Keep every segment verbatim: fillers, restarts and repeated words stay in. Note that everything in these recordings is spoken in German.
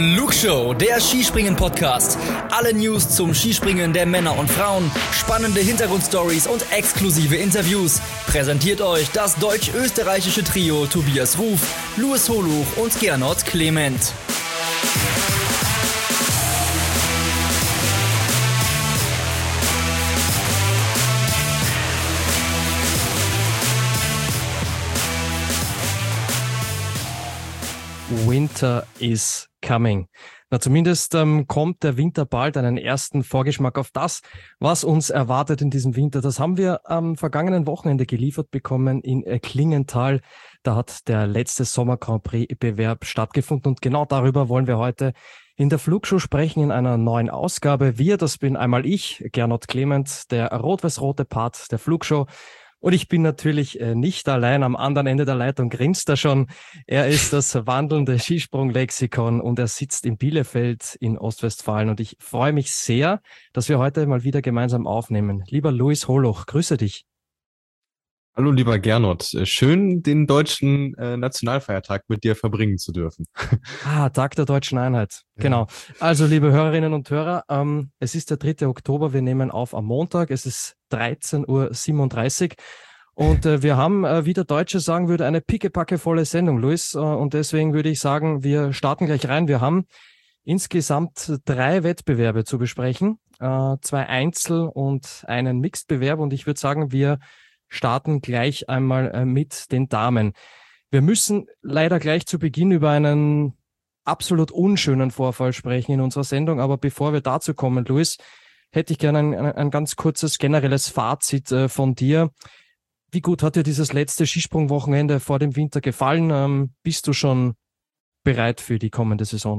Flugshow, der Skispringen-Podcast. Alle News zum Skispringen der Männer und Frauen, spannende Hintergrundstories und exklusive Interviews. Präsentiert euch das deutsch-österreichische Trio Tobias Ruf, Louis Holuch und Gernot Clement. Winter is coming. Na, zumindest ähm, kommt der Winter bald, einen ersten Vorgeschmack auf das, was uns erwartet in diesem Winter. Das haben wir am vergangenen Wochenende geliefert bekommen in äh, Klingenthal. Da hat der letzte Sommer Grand Prix-Bewerb stattgefunden und genau darüber wollen wir heute in der Flugshow sprechen in einer neuen Ausgabe. Wir, das bin einmal ich, Gernot Clement, der rot-weiß-rote Part der Flugshow. Und ich bin natürlich äh, nicht allein. Am anderen Ende der Leitung grinst er schon. Er ist das wandelnde Skisprung-Lexikon und er sitzt in Bielefeld in Ostwestfalen. Und ich freue mich sehr, dass wir heute mal wieder gemeinsam aufnehmen. Lieber Louis Holuch, grüße dich. Hallo lieber Gernot, schön den deutschen äh, Nationalfeiertag mit dir verbringen zu dürfen. Ah, Tag der deutschen Einheit, ja. Genau. Also liebe Hörerinnen und Hörer, ähm, es ist der dritte Oktober, wir nehmen auf am Montag, es ist dreizehn Uhr siebenunddreißig und äh, wir haben, äh, wie der Deutsche sagen würde, eine pickepackevolle Sendung, Louis, äh, und deswegen würde ich sagen, wir starten gleich rein. Wir haben insgesamt drei Wettbewerbe zu besprechen, äh, zwei Einzel- und einen Mixed-Bewerb und ich würde sagen, wir starten gleich einmal äh, mit den Damen. Wir müssen leider gleich zu Beginn über einen absolut unschönen Vorfall sprechen in unserer Sendung, aber bevor wir dazu kommen, Louis, hätte ich gerne ein, ein, ein ganz kurzes generelles Fazit äh, von dir. Wie gut hat dir dieses letzte Skisprungwochenende vor dem Winter gefallen? Ähm, bist du schon bereit für die kommende Saison?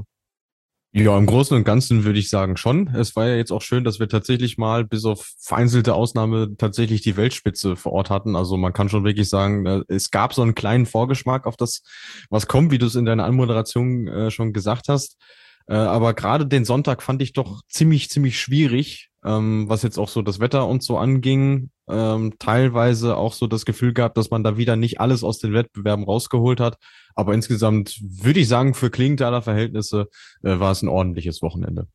Ja, im Großen und Ganzen würde ich sagen schon. Es war ja jetzt auch schön, dass wir tatsächlich mal bis auf vereinzelte Ausnahme tatsächlich die Weltspitze vor Ort hatten. Also man kann schon wirklich sagen, es gab so einen kleinen Vorgeschmack auf das, was kommt, wie du es in deiner Anmoderation äh, schon gesagt hast. Äh, aber gerade den Sonntag fand ich doch ziemlich, ziemlich schwierig, ähm, was jetzt auch so das Wetter und so anging. Ähm, teilweise auch so das Gefühl gehabt, dass man da wieder nicht alles aus den Wettbewerben rausgeholt hat. Aber insgesamt würde ich sagen, für Klingenthaler Verhältnisse äh, war es ein ordentliches Wochenende.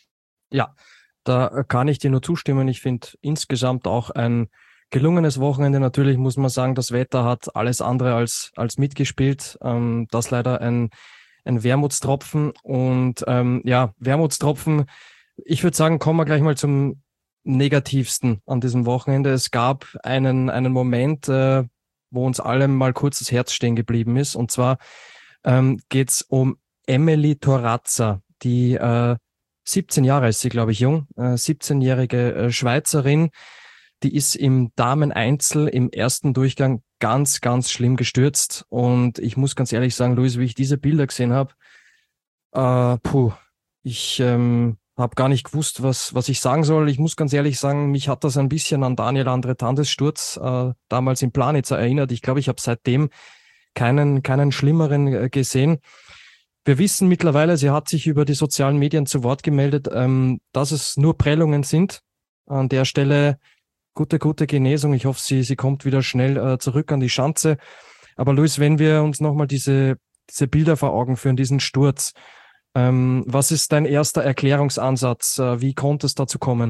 Ja, da kann ich dir nur zustimmen. Ich finde insgesamt auch ein gelungenes Wochenende. Natürlich muss man sagen, das Wetter hat alles andere als, als mitgespielt. Ähm, das leider ein, ein Wermutstropfen. Und ähm, ja, Wermutstropfen, ich würde sagen, kommen wir gleich mal zum Negativsten an diesem Wochenende. Es gab einen, einen Moment, äh, wo uns allem mal kurz das Herz stehen geblieben ist. Und zwar ähm, geht es um Emily Torazza, die äh, siebzehn Jahre ist sie, glaube ich, jung, äh, siebzehnjährige äh, Schweizerin, die ist im Damen-Einzel im ersten Durchgang ganz, ganz schlimm gestürzt. Und ich muss ganz ehrlich sagen, Louis, wie ich diese Bilder gesehen habe, äh, puh, ich ähm, habe gar nicht gewusst, was, was ich sagen soll. Ich muss ganz ehrlich sagen, mich hat das ein bisschen an Daniel Andretandes Sturz äh, damals in Planica erinnert. Ich glaube, ich habe seitdem keinen, keinen schlimmeren äh, gesehen. Wir wissen mittlerweile, sie hat sich über die sozialen Medien zu Wort gemeldet, ähm, dass es nur Prellungen sind. An der Stelle gute, gute Genesung. Ich hoffe, sie, sie kommt wieder schnell äh, zurück an die Schanze. Aber Louis, wenn wir uns nochmal diese, diese Bilder vor Augen führen, diesen Sturz, Ähm, was ist dein erster Erklärungsansatz? Äh, wie konnte es dazu kommen?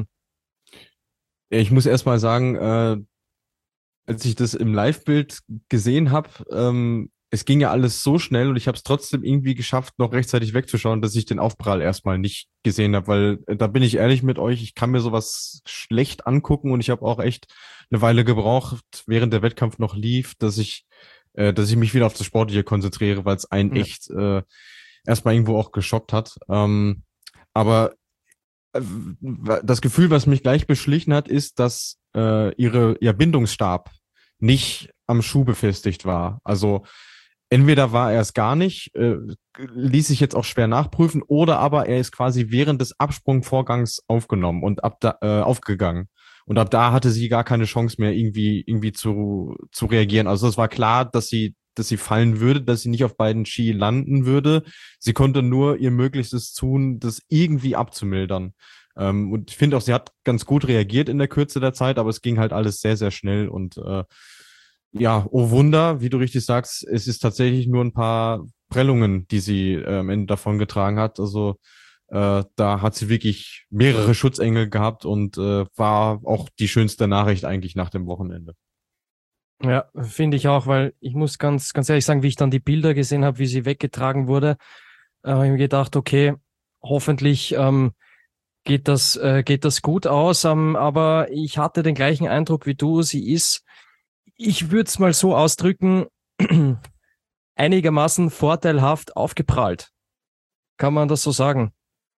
Ich muss erst mal sagen, äh, als ich das im Live-Bild gesehen habe, ähm, es ging ja alles so schnell und ich habe es trotzdem irgendwie geschafft, noch rechtzeitig wegzuschauen, dass ich den Aufprall erstmal nicht gesehen habe, weil äh, da bin ich ehrlich mit euch, ich kann mir sowas schlecht angucken und ich habe auch echt eine Weile gebraucht, während der Wettkampf noch lief, dass ich, äh, dass ich mich wieder auf das Sportliche konzentriere, weil es einen Ja. echt äh, erstmal irgendwo auch geschockt hat. Ähm, aber äh, das Gefühl, was mich gleich beschlichen hat, ist, dass äh, ihre, ihr Bindungsstab nicht am Schuh befestigt war. Also entweder war er es gar nicht, äh, ließ sich jetzt auch schwer nachprüfen, oder aber er ist quasi während des Absprungvorgangs aufgenommen und ab da, äh, aufgegangen. Und ab da hatte sie gar keine Chance mehr, irgendwie, irgendwie zu, zu reagieren. Also es war klar, dass sie dass sie fallen würde, dass sie nicht auf beiden Ski landen würde. Sie konnte nur ihr Möglichstes tun, das irgendwie abzumildern. Ähm, und ich finde auch, sie hat ganz gut reagiert in der Kürze der Zeit, aber es ging halt alles sehr, sehr schnell. Und äh, ja, oh Wunder, wie du richtig sagst, es ist tatsächlich nur ein paar Prellungen, die sie äh, am Ende davon getragen hat. Also äh, da hat sie wirklich mehrere Schutzengel gehabt und äh, war auch die schönste Nachricht eigentlich nach dem Wochenende. Ja, finde ich auch, weil ich muss ganz, ganz ehrlich sagen, wie ich dann die Bilder gesehen habe, wie sie weggetragen wurde, äh, habe ich mir gedacht, okay, hoffentlich ähm, geht das, äh, geht das gut aus, ähm, aber ich hatte den gleichen Eindruck wie du, sie ist, ich würde es mal so ausdrücken, einigermaßen vorteilhaft aufgeprallt. Kann man das so sagen?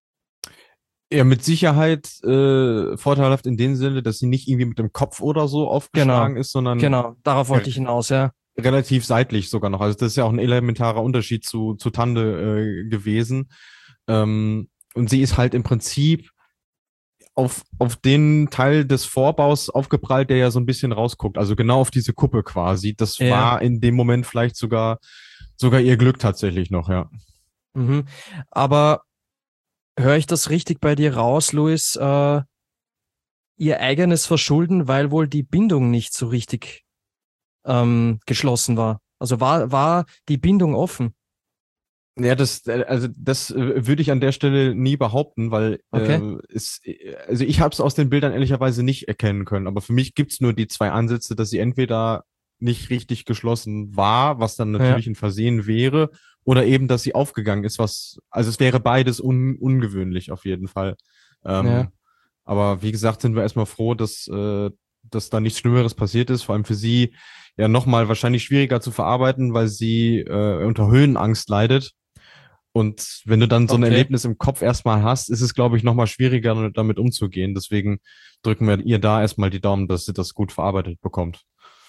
Ja, mit Sicherheit äh, vorteilhaft in dem Sinne, dass sie nicht irgendwie mit dem Kopf oder so aufgeschlagen Genau, ist, sondern genau, darauf wollte ich hinaus, ja. relativ seitlich sogar noch. Also das ist ja auch ein elementarer Unterschied zu, zu Tande äh, gewesen. Ähm, und sie ist halt im Prinzip auf, auf den Teil des Vorbaus aufgeprallt, der ja so ein bisschen rausguckt. Also genau auf diese Kuppe quasi. Das Ja. war in dem Moment vielleicht sogar, sogar ihr Glück tatsächlich noch, ja. Mhm. Aber höre ich das richtig bei dir raus, Luis? Äh, ihr eigenes Verschulden, weil wohl die Bindung nicht so richtig ähm, geschlossen war. Also war, war die Bindung offen? Ja, das, äh, also das äh, würde ich an der Stelle nie behaupten, weil Okay. äh, es, also ich habe es aus den Bildern ehrlicherweise nicht erkennen können. Aber für mich gibt's nur die zwei Ansätze, dass sie entweder nicht richtig geschlossen war, was dann natürlich ein Versehen wäre, oder eben, dass sie aufgegangen ist, was, also es wäre beides un, ungewöhnlich auf jeden Fall. Ähm, Ja. Aber wie gesagt, sind wir erstmal froh, dass, äh, dass da nichts Schlimmeres passiert ist. Vor allem für sie ja nochmal wahrscheinlich schwieriger zu verarbeiten, weil sie äh, unter Höhenangst leidet. Und wenn du dann so ein Okay. Erlebnis im Kopf erstmal hast, ist es, glaube ich, nochmal schwieriger, damit umzugehen. Deswegen drücken wir ihr da erstmal die Daumen, dass sie das gut verarbeitet bekommt.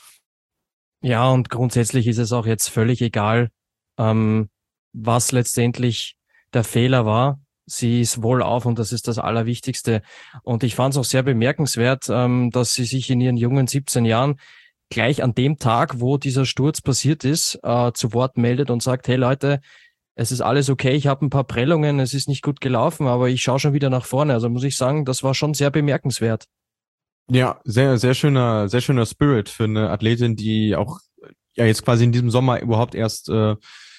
Ja, und grundsätzlich ist es auch jetzt völlig egal, ähm, was letztendlich der Fehler war. Sie ist wohlauf und das ist das Allerwichtigste. Und ich fand es auch sehr bemerkenswert, ähm, dass sie sich in ihren jungen siebzehn Jahren gleich an dem Tag, wo dieser Sturz passiert ist, äh, zu Wort meldet und sagt, hey Leute, es ist alles okay, ich habe ein paar Prellungen, es ist nicht gut gelaufen, aber ich schaue schon wieder nach vorne. Also muss ich sagen, das war schon sehr bemerkenswert. Ja, sehr, sehr schöner, sehr schöner Spirit für eine Athletin, die auch ja jetzt quasi in diesem Sommer überhaupt erst äh,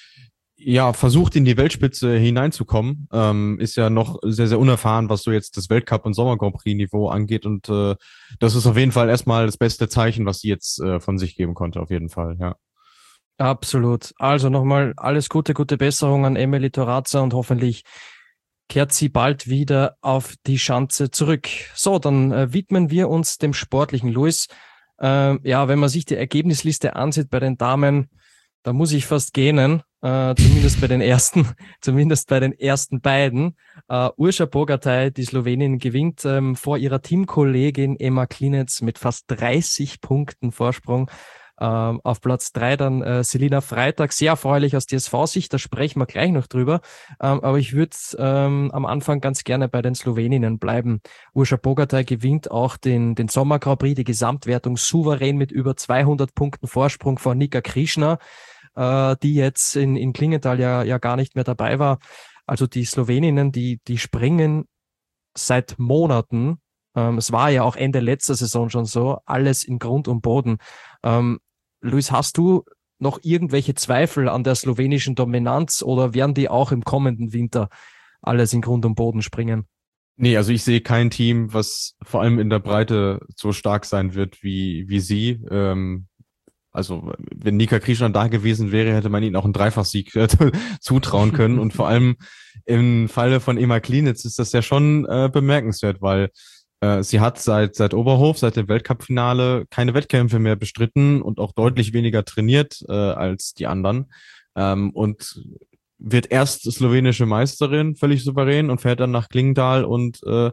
ja versucht, in die Weltspitze hineinzukommen. Ähm, ist ja noch sehr, sehr unerfahren, was so jetzt das Weltcup- und Sommer-Grand Prix-Niveau angeht. Und äh, das ist auf jeden Fall erstmal das beste Zeichen, was sie jetzt äh, von sich geben konnte, auf jeden Fall, ja. Absolut. Also nochmal alles Gute, gute Besserung an Emily Torazza und hoffentlich kehrt sie bald wieder auf die Schanze zurück. So, dann äh, widmen wir uns dem sportlichen Luis. Äh, ja, wenn man sich die Ergebnisliste ansieht bei den Damen, da muss ich fast gähnen, äh, zumindest bei den ersten, zumindest bei den ersten beiden. Äh, Urša Bogatay, die Slowenin, gewinnt ähm, vor ihrer Teamkollegin Emma Klinetz mit fast dreißig Punkten Vorsprung. Ähm, auf Platz drei dann äh, Selina Freitag, sehr erfreulich aus D S V-Sicht, da sprechen wir gleich noch drüber. Ähm, aber ich würde ähm, am Anfang ganz gerne bei den Sloweninnen bleiben. Urša Bogatay gewinnt auch den, den Sommer Grand Prix, die Gesamtwertung souverän mit über zweihundert Punkten Vorsprung vor Nika Krishna, äh, die jetzt in, in Klingenthal ja, ja gar nicht mehr dabei war. Also die Sloweninnen, die, die springen seit Monaten. Ähm, es war ja auch Ende letzter Saison schon so, alles in Grund und Boden. Ähm, Luis, hast du noch irgendwelche Zweifel an der slowenischen Dominanz oder werden die auch im kommenden Winter alles in Grund und Boden springen? Nee, also ich sehe kein Team, was vor allem in der Breite so stark sein wird wie, wie sie. Ähm, also wenn Nika Krishna da gewesen wäre, hätte man ihnen auch einen Dreifachsieg äh, zutrauen können. Und vor allem im Falle von Emma Klinitz ist das ja schon äh, bemerkenswert, weil äh, sie hat seit seit Oberhof, seit dem Weltcup-Finale keine Wettkämpfe mehr bestritten und auch deutlich weniger trainiert äh, als die anderen. Ähm, und wird erst slowenische Meisterin, völlig souverän, und fährt dann nach Klingenthal und äh,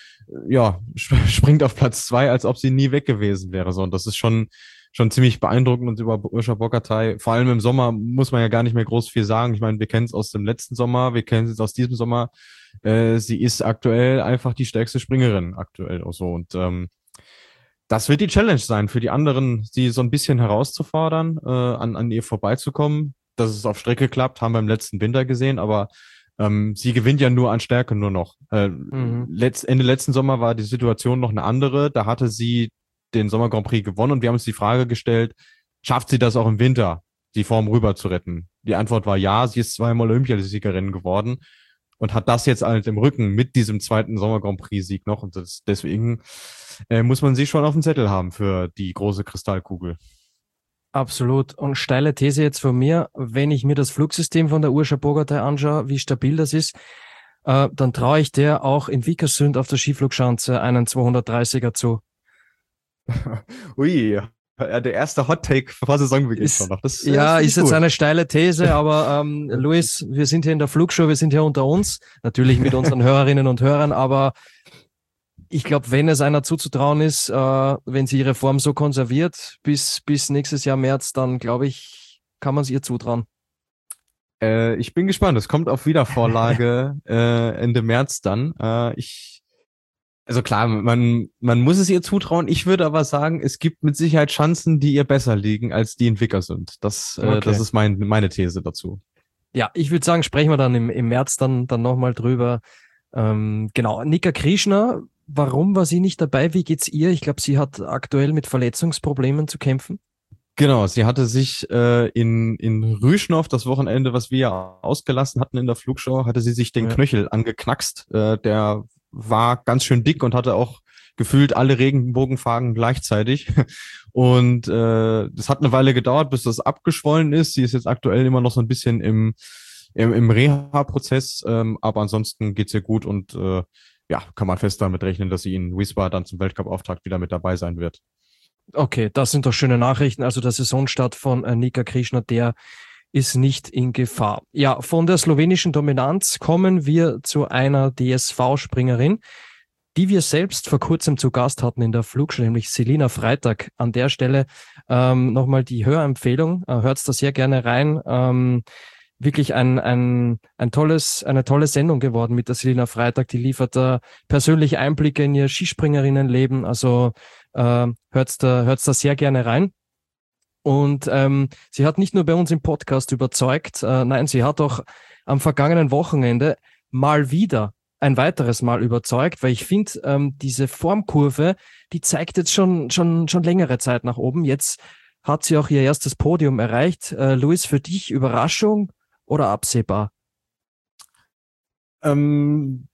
ja, springt auf Platz zwei, als ob sie nie weg gewesen wäre. So, und das ist schon schon ziemlich beeindruckend. Und über Urša Bogatay, vor allem im Sommer, muss man ja gar nicht mehr groß viel sagen. Ich meine, wir kennen es aus dem letzten Sommer, wir kennen es aus diesem Sommer. Äh, sie ist aktuell einfach die stärkste Springerin, aktuell auch so. Und ähm, das wird die Challenge sein für die anderen, sie so ein bisschen herauszufordern, äh, an, an ihr vorbeizukommen. Dass es auf Strecke klappt, haben wir im letzten Winter gesehen, aber ähm, sie gewinnt ja nur an Stärke nur noch. Äh, Mhm. letzt, Ende letzten Sommer war die Situation noch eine andere. Da hatte sie den Sommer Grand Prix gewonnen und wir haben uns die Frage gestellt, schafft sie das auch im Winter, die Form rüber zu retten? die Antwort war ja, sie ist zweimal Olympiasiegerin geworden und hat das jetzt halt im Rücken mit diesem zweiten Sommer-Grand Prix-Sieg noch. Und das, deswegen äh, muss man sie schon auf dem Zettel haben für die große Kristallkugel. Absolut. Und steile These jetzt von mir, wenn ich mir das Flugsystem von der Urscha Bogatay anschaue, wie stabil das ist, äh, dann traue ich der auch in Vikersund auf der Skiflugschanze einen zweihundertdreißiger zu. Ui, ja, der erste Hot-Take vor Saisonbeginn Ist, schon noch. Das, ja, das ist jetzt eine steile These, aber ähm, Luis, wir sind hier in der Flugshow, wir sind hier unter uns, natürlich mit unseren Hörerinnen und Hörern, aber ich glaube, wenn es einer zuzutrauen ist, äh, wenn sie ihre Form so konserviert bis, bis nächstes Jahr März, dann glaube ich, kann man es ihr zutrauen. Äh, ich bin gespannt. Es kommt auf Wiedervorlage äh, Ende März dann. Äh, ich, also klar, man, man muss es ihr zutrauen. Ich würde aber sagen, es gibt mit Sicherheit Chancen, die ihr besser liegen, als die in Vikersund. Das, äh, Okay. das ist mein, meine These dazu. Ja, ich würde sagen, sprechen wir dann im, im März dann, dann nochmal drüber. Ähm, genau, Nika Krishna, warum war sie nicht dabei? Wie geht's ihr? Ich glaube, sie hat aktuell mit Verletzungsproblemen zu kämpfen. Genau, sie hatte sich äh, in, in Rüschnow das Wochenende, was wir ja ausgelassen hatten in der Flugshow, hatte sie sich den Ja. Knöchel angeknackst. Äh, der war ganz schön dick und hatte auch gefühlt alle Regenbogenfarben gleichzeitig. Und äh, das hat eine Weile gedauert, bis das abgeschwollen ist. Sie ist jetzt aktuell immer noch so ein bisschen im, im, im Reha-Prozess, ähm, aber ansonsten geht's ihr gut und äh, ja, kann man fest damit rechnen, dass sie in Wiesbaden dann zum Weltcup-Auftakt wieder mit dabei sein wird. Okay, das sind doch schöne Nachrichten. Also der Saisonstart von äh, Nika Krishna, der ist nicht in Gefahr. Ja, von der slowenischen Dominanz kommen wir zu einer D S V-Springerin, die wir selbst vor kurzem zu Gast hatten in der Flugshow, nämlich Selina Freitag. An der Stelle ähm, nochmal die Hörempfehlung. Äh, hört's da sehr gerne rein. Ähm, wirklich ein, ein, ein tolles, eine tolle Sendung geworden mit der Selina Freitag. Die liefert da persönliche Einblicke in ihr Skispringerinnenleben. Also äh, hört's da, hört's da sehr gerne rein. Und ähm, sie hat nicht nur bei uns im Podcast überzeugt, äh, nein, sie hat auch am vergangenen Wochenende mal wieder ein weiteres Mal überzeugt, weil ich finde, ähm, diese Formkurve, die zeigt jetzt schon, schon, schon längere Zeit nach oben. Jetzt hat sie auch ihr erstes Podium erreicht. Äh, Luis, für dich Überraschung oder absehbar? Ähm,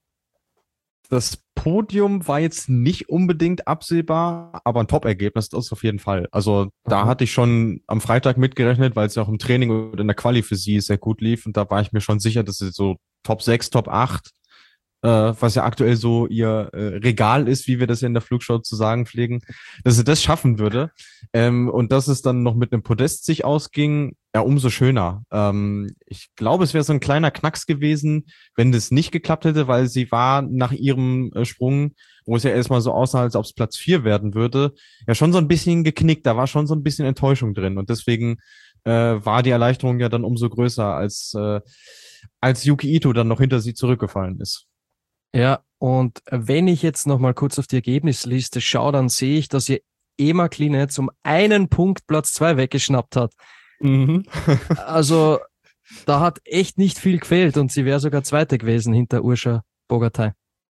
das Podium war jetzt nicht unbedingt absehbar, aber ein Top-Ergebnis ist auf jeden Fall. Also da Mhm. hatte ich schon am Freitag mitgerechnet, weil es ja auch im Training und in der Quali für sie sehr gut lief. Und da war ich mir schon sicher, dass sie so Top sechs, Top acht, äh, was ja aktuell so ihr äh, Regal ist, wie wir das ja in der Flugshow zu sagen pflegen, dass sie das schaffen würde. Ähm, und dass es dann noch mit einem Podest sich ausging, ja, umso schöner. Ähm, ich glaube, es wäre so ein kleiner Knacks gewesen, wenn das nicht geklappt hätte, weil sie war nach ihrem äh, Sprung, wo es ja erstmal so aussah, als ob es Platz vier werden würde, ja schon so ein bisschen geknickt. Da war schon so ein bisschen Enttäuschung drin. Und deswegen äh, war die Erleichterung ja dann umso größer, als, äh, als Yuki Ito dann noch hinter sie zurückgefallen ist. Ja, und wenn ich jetzt nochmal kurz auf die Ergebnisliste schaue, dann sehe ich, dass ihr Ema Klinetz um einen Punkt Platz zwei weggeschnappt hat. Mhm. Also da hat echt nicht viel gefehlt und sie wäre sogar Zweite gewesen hinter Urscha Bogatay.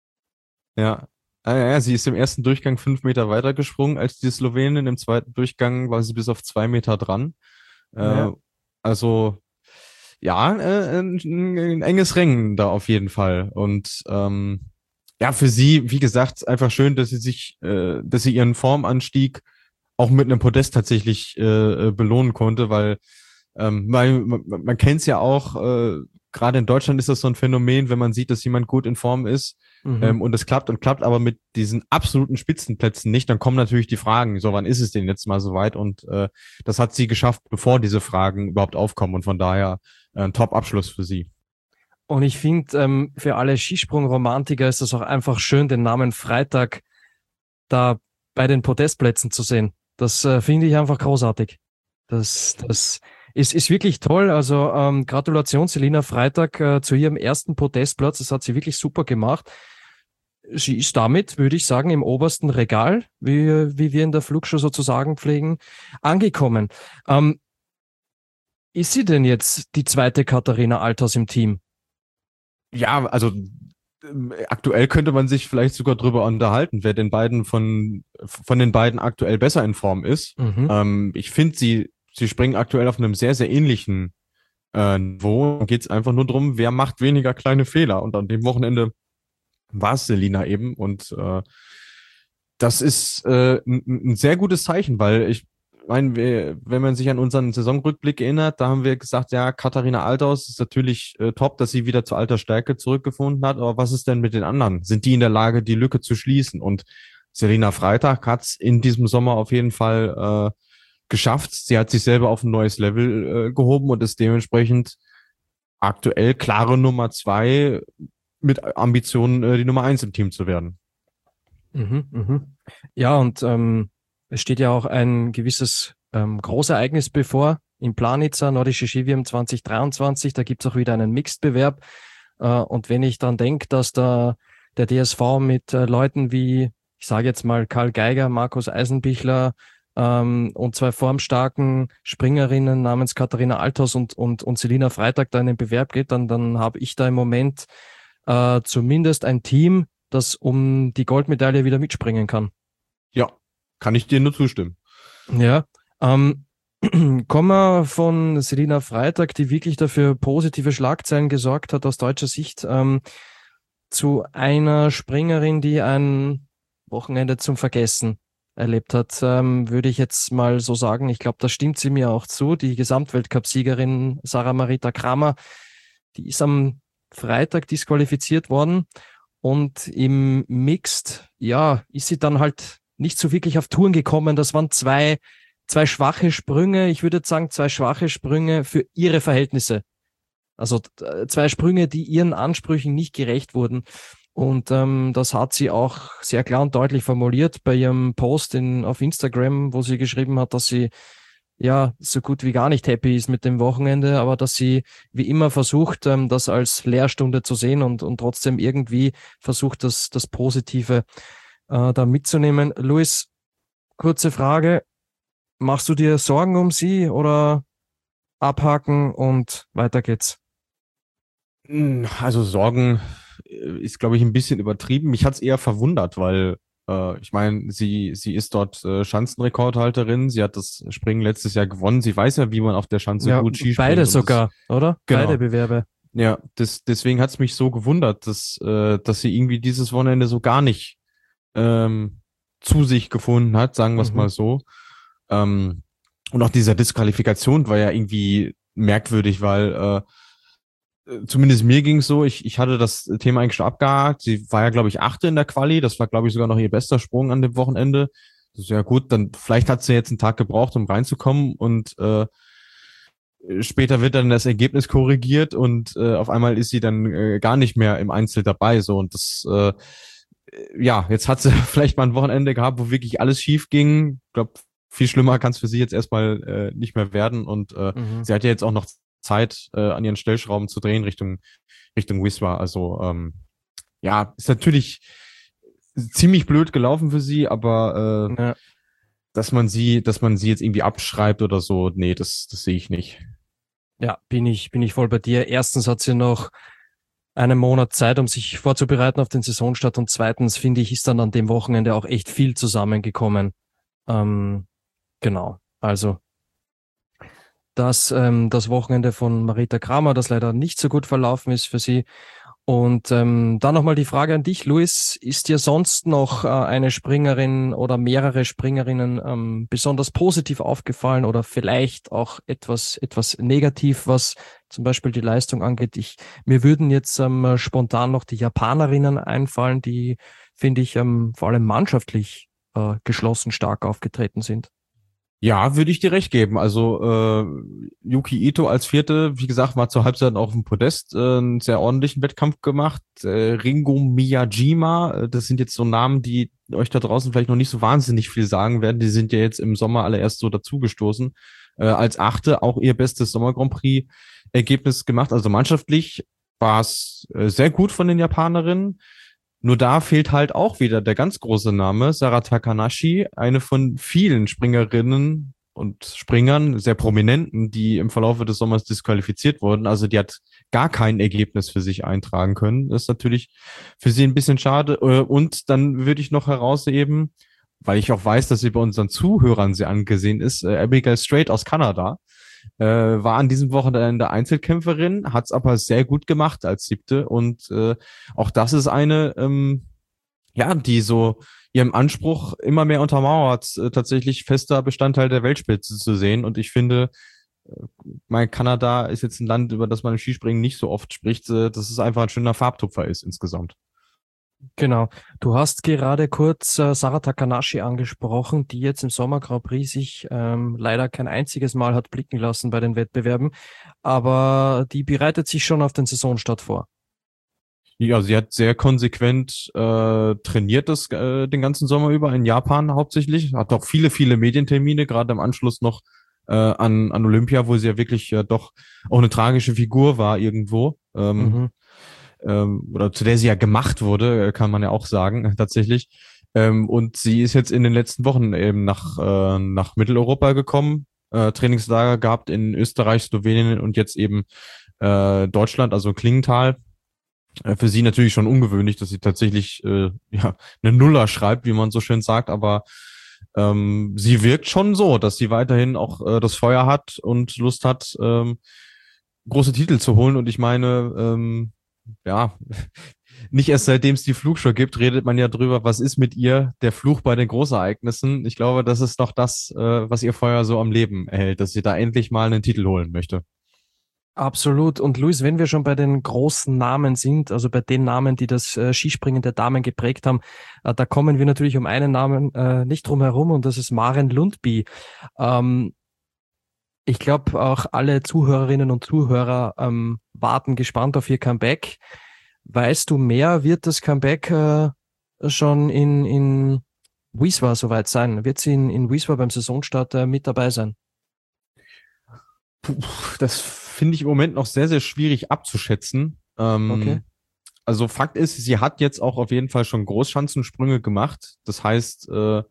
Ja. Ah, ja, sie ist im ersten Durchgang fünf Meter weiter gesprungen als die Slowenin. Im zweiten Durchgang war sie bis auf zwei Meter dran. Ja. Äh, also ja, äh, ein, ein enges Rennen da auf jeden Fall. Und ähm, ja, für sie, wie gesagt, einfach schön, dass sie sich, äh, dass sie ihren Formanstieg auch mit einem Podest tatsächlich äh, belohnen konnte, weil ähm, man, man, man kennt es ja auch, äh, gerade in Deutschland ist das so ein Phänomen, wenn man sieht, dass jemand gut in Form ist, Mhm. ähm, und es klappt und klappt aber mit diesen absoluten Spitzenplätzen nicht, dann kommen natürlich die Fragen, so wann ist es denn jetzt mal soweit? Und äh, das hat sie geschafft, bevor diese Fragen überhaupt aufkommen und von daher äh, ein Top-Abschluss für sie. Und ich finde, ähm, für alle Skisprung-Romantiker ist es auch einfach schön, den Namen Freitag da bei den Podestplätzen zu sehen. Das äh, finde ich einfach großartig. Das, das ist, ist wirklich toll. Also ähm, Gratulation, Selina Freitag, äh, zu ihrem ersten Podestplatz. Das hat sie wirklich super gemacht. Sie ist damit, würde ich sagen, im obersten Regal, wie, wie wir in der Flugshow sozusagen pflegen, angekommen. Ähm, ist sie denn jetzt die zweite Katharina Althaus im Team? Ja, also ähm, aktuell könnte man sich vielleicht sogar drüber unterhalten, wer den beiden von, von den beiden aktuell besser in Form ist. Mhm. Ähm, ich finde, sie, sie springen aktuell auf einem sehr, sehr ähnlichen äh, Niveau. Dann geht es einfach nur darum, wer macht weniger kleine Fehler. Und an dem Wochenende war es Selina eben. Und äh, das ist äh, ein, ein sehr gutes Zeichen, weil ich meine, wir, wenn man sich an unseren Saisonrückblick erinnert, da haben wir gesagt, ja, Katharina Althaus ist natürlich äh, top, dass sie wieder zu alter Stärke zurückgefunden hat. Aber was ist denn mit den anderen? Sind die in der Lage, die Lücke zu schließen? Und Selina Freitag hat es in diesem Sommer auf jeden Fall äh, geschafft. Sie hat sich selber auf ein neues Level äh, gehoben und ist dementsprechend aktuell klare Nummer zwei mit Ambitionen, äh, die Nummer eins im Team zu werden. Mhm, mhm. Ja, und ähm, es steht ja auch ein gewisses ähm, Großereignis bevor in Planica, Nordische Ski-W M zwanzig dreiundzwanzig. Da gibt es auch wieder einen Mixed-Bewerb. Äh, und wenn ich dann denke, dass da der D S V mit äh, Leuten wie, ich sage jetzt mal Karl Geiger, Markus Eisenbichler ähm, und zwei formstarken Springerinnen namens Katharina Althaus und, und, und Selina Freitag da in den Bewerb geht, dann, dann habe ich da im Moment äh, zumindest ein Team, das um die Goldmedaille wieder mitspringen kann. Ja, kann ich dir nur zustimmen. Ja, ähm, kommen wir von Selina Freitag, die wirklich dafür positive Schlagzeilen gesorgt hat aus deutscher Sicht, ähm, zu einer Springerin, die ein Wochenende zum Vergessen erlebt hat, ähm, würde ich jetzt mal so sagen. Ich glaube, da stimmt sie mir auch zu. Die Gesamtweltcup-Siegerin Sarah Marita Kramer, die ist am Freitag disqualifiziert worden und im Mixed, ja, ist sie dann halt nicht so wirklich auf Touren gekommen. Das waren zwei, zwei schwache Sprünge. Ich würde jetzt sagen, zwei schwache Sprünge für ihre Verhältnisse. Also zwei Sprünge, die ihren Ansprüchen nicht gerecht wurden. Und ähm, das hat sie auch sehr klar und deutlich formuliert bei ihrem Post in, auf Instagram, wo sie geschrieben hat, dass sie ja so gut wie gar nicht happy ist mit dem Wochenende, aber dass sie wie immer versucht, ähm, das als Lehrstunde zu sehen und, und trotzdem irgendwie versucht, das, das Positive äh, da mitzunehmen. Luis, kurze Frage. Machst du dir Sorgen um sie oder abhaken und weiter geht's? Also Sorgen ist, glaube ich, ein bisschen übertrieben. Mich hat es eher verwundert, weil äh, ich meine, sie, sie ist dort äh, Schanzenrekordhalterin. Sie hat das Springen letztes Jahr gewonnen. Sie weiß ja, wie man auf der Schanze Ja, gut Ski springt. beide sogar, das, oder? Genau. Beide Bewerbe. Ja, das, deswegen hat es mich so gewundert, dass, äh, dass sie irgendwie dieses Wochenende so gar nicht ähm, zu sich gefunden hat, sagen wir es mhm. mal so. Ähm, und auch dieser Disqualifikation war ja irgendwie merkwürdig, weil äh, zumindest mir ging es so, ich, ich hatte das Thema eigentlich schon abgehakt. Sie war ja, glaube ich, Achte in der Quali. Das war, glaube ich, sogar noch ihr bester Sprung an dem Wochenende. Das ist ja gut, dann vielleicht hat sie jetzt einen Tag gebraucht, um reinzukommen und äh, später wird dann das Ergebnis korrigiert und äh, auf einmal ist sie dann äh, gar nicht mehr im Einzel dabei. So und das, äh, ja, jetzt hat sie vielleicht mal ein Wochenende gehabt, wo wirklich alles schief ging. Ich glaube, viel schlimmer kann es für sie jetzt erstmal äh, nicht mehr werden und äh, mhm. sie hat ja jetzt auch noch Zeit, äh, an ihren Stellschrauben zu drehen Richtung Richtung Wiswa. Also ähm, ja, ist natürlich ziemlich blöd gelaufen für sie, aber äh, ja. dass man sie, dass man sie jetzt irgendwie abschreibt oder so, nee, das das sehe ich nicht. Ja, bin ich bin ich voll bei dir. Erstens hat sie noch einen Monat Zeit, um sich vorzubereiten auf den Saisonstart und zweitens finde ich, ist dann an dem Wochenende auch echt viel zusammengekommen. Ähm, genau, also Das, ähm, das Wochenende von Marita Kramer, das leider nicht so gut verlaufen ist für sie. Und ähm, dann nochmal die Frage an dich, Luis. Ist dir sonst noch äh, eine Springerin oder mehrere Springerinnen ähm, besonders positiv aufgefallen oder vielleicht auch etwas etwas negativ, was zum Beispiel die Leistung angeht? Ich, mir würden jetzt ähm, spontan noch die Japanerinnen einfallen, die, finde ich, ähm, vor allem mannschaftlich äh, geschlossen stark aufgetreten sind. Ja, würde ich dir recht geben. Also äh, Yuki Ito als Vierte, wie gesagt, war zur Halbzeit auf dem Podest, äh, einen sehr ordentlichen Wettkampf gemacht. Äh, Ringo Miyajima, äh, das sind jetzt so Namen, die euch da draußen vielleicht noch nicht so wahnsinnig viel sagen werden. Die sind ja jetzt im Sommer alle erst so dazugestoßen. Äh, als Achte auch ihr bestes Sommer Grand Prix Ergebnis gemacht. Also mannschaftlich war es äh, sehr gut von den Japanerinnen. Nur da fehlt halt auch wieder der ganz große Name, Sara Takanashi, eine von vielen Springerinnen und Springern, sehr prominenten, die im Verlauf des Sommers disqualifiziert wurden. Also die hat gar kein Ergebnis für sich eintragen können. Das ist natürlich für sie ein bisschen schade. Und dann würde ich noch herausheben, weil ich auch weiß, dass sie bei unseren Zuhörern sehr angesehen ist, Abigail Strait aus Kanada, äh, war an diesem Wochenende Einzelkämpferin, hat es aber sehr gut gemacht als Siebte. Und äh, auch das ist eine, ähm, ja, die so ihrem Anspruch immer mehr untermauert, äh, tatsächlich fester Bestandteil der Weltspitze zu sehen. Und ich finde, mein Kanada ist jetzt ein Land, über das man im Skispringen nicht so oft spricht, äh, dass es einfach ein schöner Farbtupfer ist insgesamt. Genau. Du hast gerade kurz äh, Sarah Takanashi angesprochen, die jetzt im Sommer Grand Prix sich ähm, leider kein einziges Mal hat blicken lassen bei den Wettbewerben, aber die bereitet sich schon auf den Saisonstart vor. Ja, sie hat sehr konsequent äh, trainiert das äh, den ganzen Sommer über in Japan hauptsächlich, hat auch viele, viele Medientermine, gerade im Anschluss noch äh, an, an Olympia, wo sie ja wirklich äh, doch auch eine tragische Figur war irgendwo. Ähm, Mhm. ähm, oder zu der sie ja gemacht wurde, kann man ja auch sagen, tatsächlich. Ähm, und sie ist jetzt in den letzten Wochen eben nach, äh, nach Mitteleuropa gekommen, äh, Trainingslager gehabt in Österreich, Slowenien und jetzt eben äh, Deutschland, also Klingenthal. Äh, für sie natürlich schon ungewöhnlich, dass sie tatsächlich äh, ja, eine Nuller schreibt, wie man so schön sagt, aber ähm, sie wirkt schon so, dass sie weiterhin auch äh, das Feuer hat und Lust hat, ähm, große Titel zu holen. Und ich meine, ähm, ja, nicht erst seitdem es die Flugshow gibt, redet man ja drüber, was ist mit ihr, der Fluch bei den Großereignissen. Ich glaube, das ist doch das, äh, was ihr Feuer so am Leben erhält, dass sie da endlich mal einen Titel holen möchte. Absolut. Und Luis, wenn wir schon bei den großen Namen sind, also bei den Namen, die das äh, Skispringen der Damen geprägt haben, äh, da kommen wir natürlich um einen Namen äh, nicht drum herum und das ist Maren Lundby. Ähm, ich glaube, auch alle Zuhörerinnen und Zuhörer ähm, warten gespannt auf ihr Comeback. Weißt du mehr, wird das Comeback äh, schon in, in Wiswa soweit sein? Wird sie in, in Wiswa beim Saisonstart äh, mit dabei sein? Puh, das finde ich im Moment noch sehr, sehr schwierig abzuschätzen. Ähm, Okay. Also Fakt ist, sie hat jetzt auch auf jeden Fall schon Großschanzensprünge gemacht. Das heißt, äh,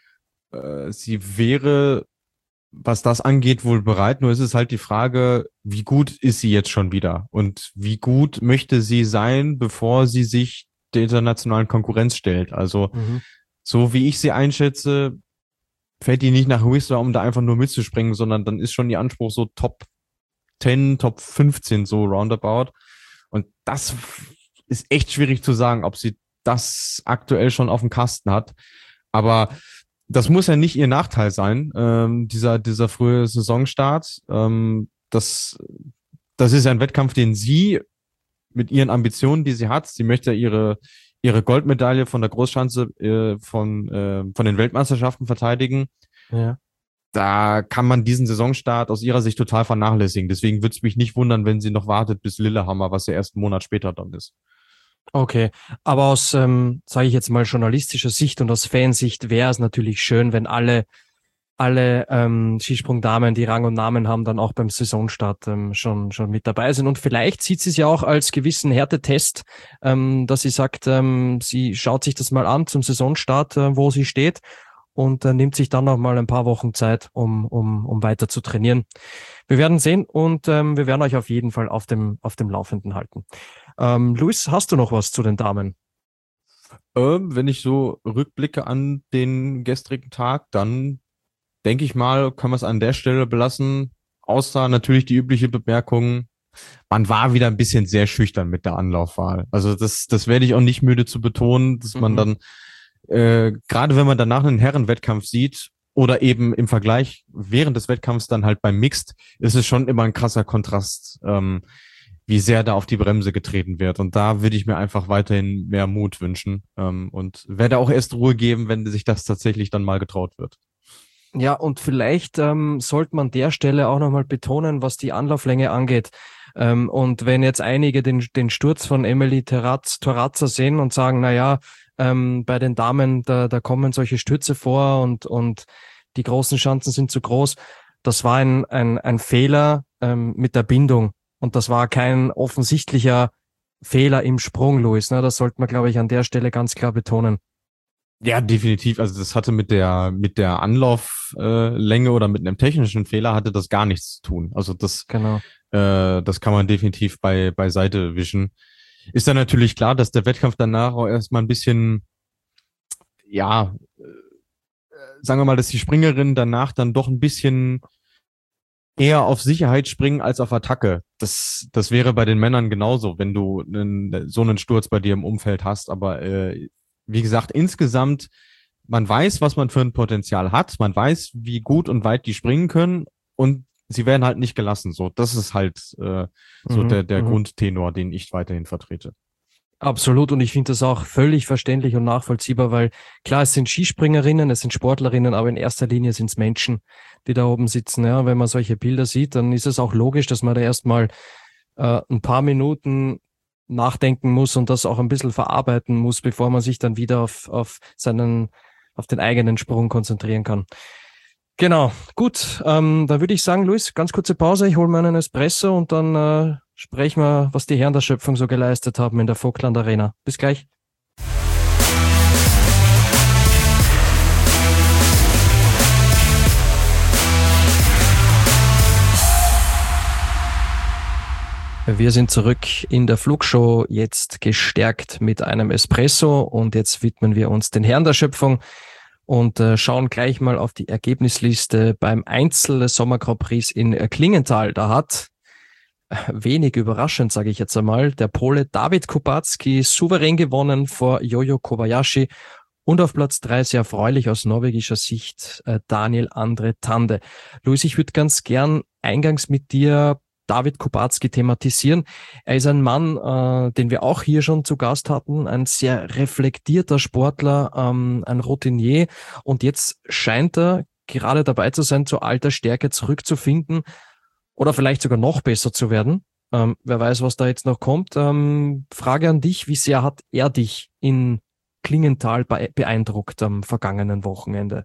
äh, sie wäre, was das angeht, wohl bereit. Nur ist es halt die Frage, wie gut ist sie jetzt schon wieder? Und wie gut möchte sie sein, bevor sie sich der internationalen Konkurrenz stellt? Also Mhm. so wie ich sie einschätze, fällt die nicht nach Whistler, um da einfach nur mitzuspringen, sondern dann ist schon ihr Anspruch so Top zehn, Top fünfzehn, so roundabout. Und das ist echt schwierig zu sagen, ob sie das aktuell schon auf dem Kasten hat. Aber das muss ja nicht ihr Nachteil sein, ähm, dieser, dieser frühe Saisonstart. Ähm, das, das ist ja ein Wettkampf, den sie mit ihren Ambitionen, die sie hat, sie möchte ihre, ihre Goldmedaille von der Großschanze äh, von, äh, von den Weltmeisterschaften verteidigen. Ja. Da kann man diesen Saisonstart aus ihrer Sicht total vernachlässigen. Deswegen würde es mich nicht wundern, wenn sie noch wartet bis Lillehammer, was ja erst einen Monat später dann ist. Okay, aber aus, ähm, sage ich jetzt mal, journalistischer Sicht und aus Fansicht wäre es natürlich schön, wenn alle, alle ähm, Skisprungdamen, die Rang und Namen haben, dann auch beim Saisonstart ähm, schon, schon mit dabei sind. Und vielleicht sieht sie es ja auch als gewissen Härtetest, ähm, dass sie sagt, ähm, sie schaut sich das mal an zum Saisonstart, äh, wo sie steht und äh, nimmt sich dann noch mal ein paar Wochen Zeit, um, um, um weiter zu trainieren. Wir werden sehen und ähm, wir werden euch auf jeden Fall auf dem, auf dem Laufenden halten. Ähm, Luis, hast du noch was zu den Damen? Ähm, wenn ich so rückblicke an den gestrigen Tag, dann denke ich mal, kann man es an der Stelle belassen. Außer natürlich die übliche Bemerkung, man war wieder ein bisschen sehr schüchtern mit der Anlaufwahl. Also das, das werde ich auch nicht müde zu betonen, dass man Mhm. dann, äh, gerade wenn man danach einen Herrenwettkampf sieht oder eben im Vergleich während des Wettkampfs dann halt beim Mixed, ist es schon immer ein krasser Kontrast, ähm, wie sehr da auf die Bremse getreten wird. Und da würde ich mir einfach weiterhin mehr Mut wünschen ähm, und werde auch erst Ruhe geben, wenn sich das tatsächlich dann mal getraut wird. Ja, und vielleicht ähm, sollte man der Stelle auch nochmal betonen, was die Anlauflänge angeht. Ähm, und wenn jetzt einige den, den Sturz von Emily Terraz, Torazza sehen und sagen, na ja, ähm, bei den Damen, da, da kommen solche Stürze vor und, und die großen Chancen sind zu groß. Das war ein, ein, ein Fehler ähm, mit der Bindung. Und das war kein offensichtlicher Fehler im Sprung, Luis. Ne? Das sollte man, glaube ich, an der Stelle ganz klar betonen. Ja, definitiv. Also das hatte mit der mit der Anlauflänge äh, oder mit einem technischen Fehler hatte das gar nichts zu tun. Also das Genau. äh, das kann man definitiv bei beiseite wischen. Ist dann natürlich klar, dass der Wettkampf danach auch erstmal ein bisschen, ja, äh, sagen wir mal, dass die Springerin danach dann doch ein bisschen eher auf Sicherheit springen als auf Attacke. Das, das wäre bei den Männern genauso, wenn du einen, so einen Sturz bei dir im Umfeld hast. Aber äh, wie gesagt, insgesamt, man weiß, was man für ein Potenzial hat. Man weiß, wie gut und weit die springen können. Und sie werden halt nicht gelassen. So, das ist halt äh, so Mhm, der, der mhm. Grundtenor, den ich weiterhin vertrete. Absolut, und ich finde das auch völlig verständlich und nachvollziehbar, weil klar, es sind Skispringerinnen, es sind Sportlerinnen, aber in erster Linie sind es Menschen, die da oben sitzen. Ja, wenn man solche Bilder sieht, dann ist es auch logisch, dass man da erstmal äh, ein paar Minuten nachdenken muss und das auch ein bisschen verarbeiten muss, bevor man sich dann wieder auf, auf seinen, auf den eigenen Sprung konzentrieren kann. Genau, gut, ähm, dann würde ich sagen, Luis, ganz kurze Pause, ich hole mir einen Espresso und dann äh, sprechen wir, was die Herren der Schöpfung so geleistet haben in der Vogtland Arena. Bis gleich. Wir sind zurück in der Flugshow, jetzt gestärkt mit einem Espresso und jetzt widmen wir uns den Herren der Schöpfung und äh, schauen gleich mal auf die Ergebnisliste beim Einzel des Sommer Grand Prix in äh, Klingenthal. Da hat, äh, wenig überraschend, sage ich jetzt einmal, der Pole David Kubacki souverän gewonnen vor Jojo Kobayashi und auf Platz drei sehr erfreulich aus norwegischer Sicht äh, Daniel Andre Tande. Luis, ich würde ganz gern eingangs mit dir David Kubacki thematisieren. Er ist ein Mann, äh, den wir auch hier schon zu Gast hatten, ein sehr reflektierter Sportler, ähm, ein Routinier, und jetzt scheint er gerade dabei zu sein, zu alter Stärke zurückzufinden oder vielleicht sogar noch besser zu werden. Ähm, wer weiß, was da jetzt noch kommt. Ähm, Frage an dich, wie sehr hat er dich in Klingenthal be- beeindruckt am vergangenen Wochenende?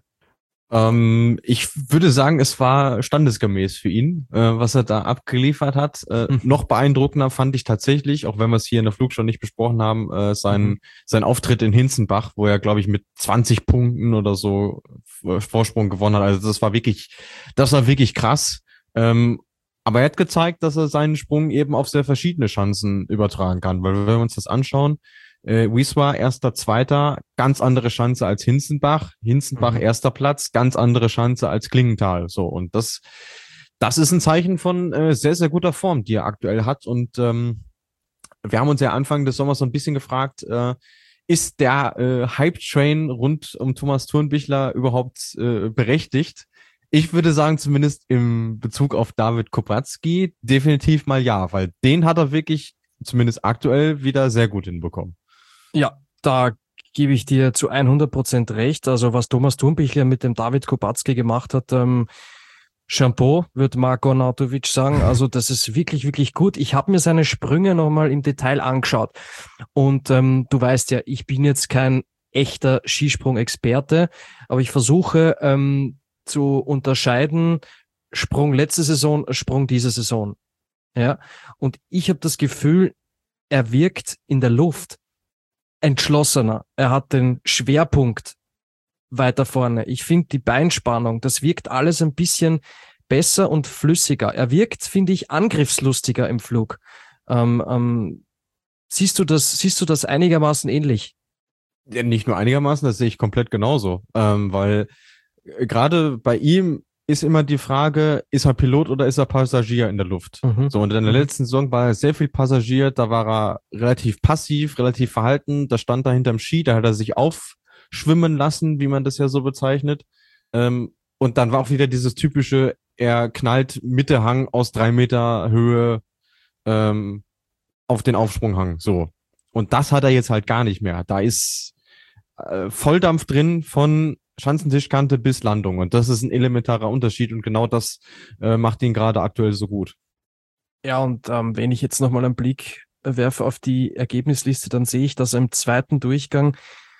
Ähm, ich würde sagen, es war standesgemäß für ihn, äh, was er da abgeliefert hat. Äh, Hm. noch beeindruckender fand ich tatsächlich, auch wenn wir es hier in der Flugschau nicht besprochen haben, äh, sein, Mhm. sein Auftritt in Hinzenbach, wo er, glaube ich, mit zwanzig Punkten oder so äh, Vorsprung gewonnen hat. Also das war wirklich, das war wirklich krass. Ähm, aber er hat gezeigt, dass er seinen Sprung eben auf sehr verschiedene Chancen übertragen kann. Weil wenn wir uns das anschauen, Äh, Wiswa, erster, zweiter, ganz andere Chance als Hinzenbach. Hinzenbach, Mhm. erster Platz, ganz andere Chance als Klingenthal. So, und das, das ist ein Zeichen von äh, sehr, sehr guter Form, die er aktuell hat. Und ähm, wir haben uns ja Anfang des Sommers so ein bisschen gefragt, äh, ist der äh, Hype-Train rund um Thomas Thurnbichler überhaupt äh, berechtigt? Ich würde sagen, zumindest im Bezug auf David Kubacki, definitiv mal ja, weil den hat er wirklich, zumindest aktuell, wieder sehr gut hinbekommen. Ja, da gebe ich dir zu hundert Prozent recht. Also was Thomas Thurnbichler mit dem David Kubacki gemacht hat, ähm, Chapeau, wird Marko Nautovic sagen. Also das ist wirklich, wirklich gut. Ich habe mir seine Sprünge nochmal im Detail angeschaut. Und ähm, du weißt ja, ich bin jetzt kein echter Skisprung-Experte, aber ich versuche ähm, zu unterscheiden, Sprung letzte Saison, Sprung diese Saison. Ja, und ich habe das Gefühl, er wirkt in der Luft entschlossener. Er hat den Schwerpunkt weiter vorne. Ich finde die Beinspannung, das wirkt alles ein bisschen besser und flüssiger. Er wirkt, finde ich, angriffslustiger im Flug. Ähm, ähm, siehst du das, siehst du das einigermaßen ähnlich? Ja, nicht nur einigermaßen, das sehe ich komplett genauso. Ähm, weil äh, gerade bei ihm ist immer die Frage, ist er Pilot oder ist er Passagier in der Luft? Mhm. So, und in der Mhm. letzten Saison war er sehr viel Passagier, da war er relativ passiv, relativ verhalten, da stand er hinterm Ski, da hat er sich aufschwimmen lassen, wie man das ja so bezeichnet. Ähm, und dann war auch wieder dieses typische, er knallt Mitte Hang aus drei Meter Höhe ähm, auf den Aufsprunghang. So. Und das hat er jetzt halt gar nicht mehr. Da ist äh, Volldampf drin von Schanzentischkante bis Landung. Und das ist ein elementarer Unterschied. Und genau das äh, macht ihn gerade aktuell so gut. Ja, und ähm, wenn ich jetzt nochmal einen Blick werfe auf die Ergebnisliste, dann sehe ich, dass er im zweiten Durchgang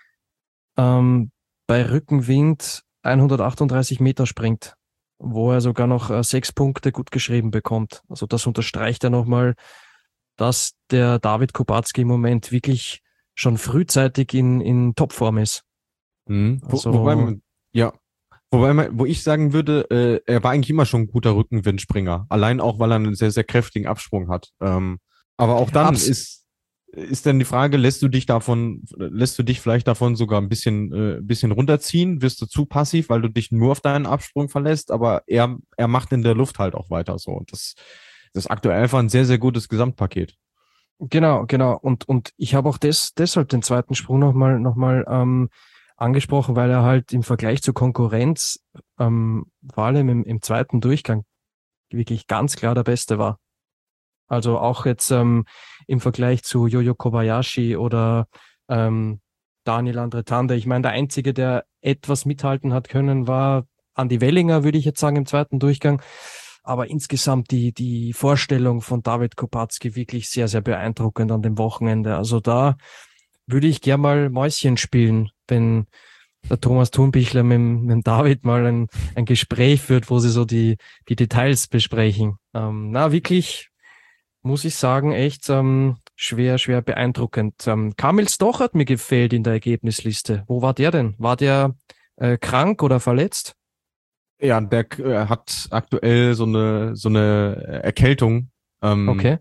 ähm, bei Rückenwind hundertachtunddreißig Meter springt, wo er sogar noch äh, sechs Punkte gut geschrieben bekommt. Also das unterstreicht ja nochmal, dass der David Kubacki im Moment wirklich schon frühzeitig in, in Topform ist. Mhm. Wo, Also, wobei man, ja, wobei man, wo ich sagen würde, äh, er war eigentlich immer schon ein guter Rückenwindspringer. Allein auch, weil er einen sehr, sehr kräftigen Absprung hat. Ähm, aber auch dann abs ist, ist dann die Frage, lässt du dich davon, lässt du dich vielleicht davon sogar ein bisschen, äh, bisschen runterziehen? Wirst du zu passiv, weil du dich nur auf deinen Absprung verlässt, aber er, er macht in der Luft halt auch weiter so. Und das, das ist aktuell einfach ein sehr, sehr gutes Gesamtpaket. Genau, genau. Und, und ich habe auch des, deshalb den zweiten Sprung nochmal noch mal, ähm, angesprochen, weil er halt im Vergleich zur Konkurrenz, ähm, vor allem im, im zweiten Durchgang, wirklich ganz klar der Beste war. Also auch jetzt ähm, im Vergleich zu Yoyo Kobayashi oder ähm, Daniel Andretande. Ich meine, der Einzige, der etwas mithalten hat können, war Andi Wellinger, würde ich jetzt sagen, im zweiten Durchgang. Aber insgesamt die, die Vorstellung von David Kopatzky wirklich sehr, sehr beeindruckend an dem Wochenende. Also da würde ich gern mal Mäuschen spielen, wenn der Thomas Thunbichler mit, mit dem David mal ein, ein Gespräch führt, wo sie so die, die Details besprechen. Ähm, na, wirklich, muss ich sagen, echt ähm, schwer, schwer beeindruckend. Ähm, Kamil Stoch hat mir gefehlt in der Ergebnisliste. Wo war der denn? War der äh, krank oder verletzt? Ja, der äh, hat aktuell so eine, so eine Erkältung. Ähm, Okay.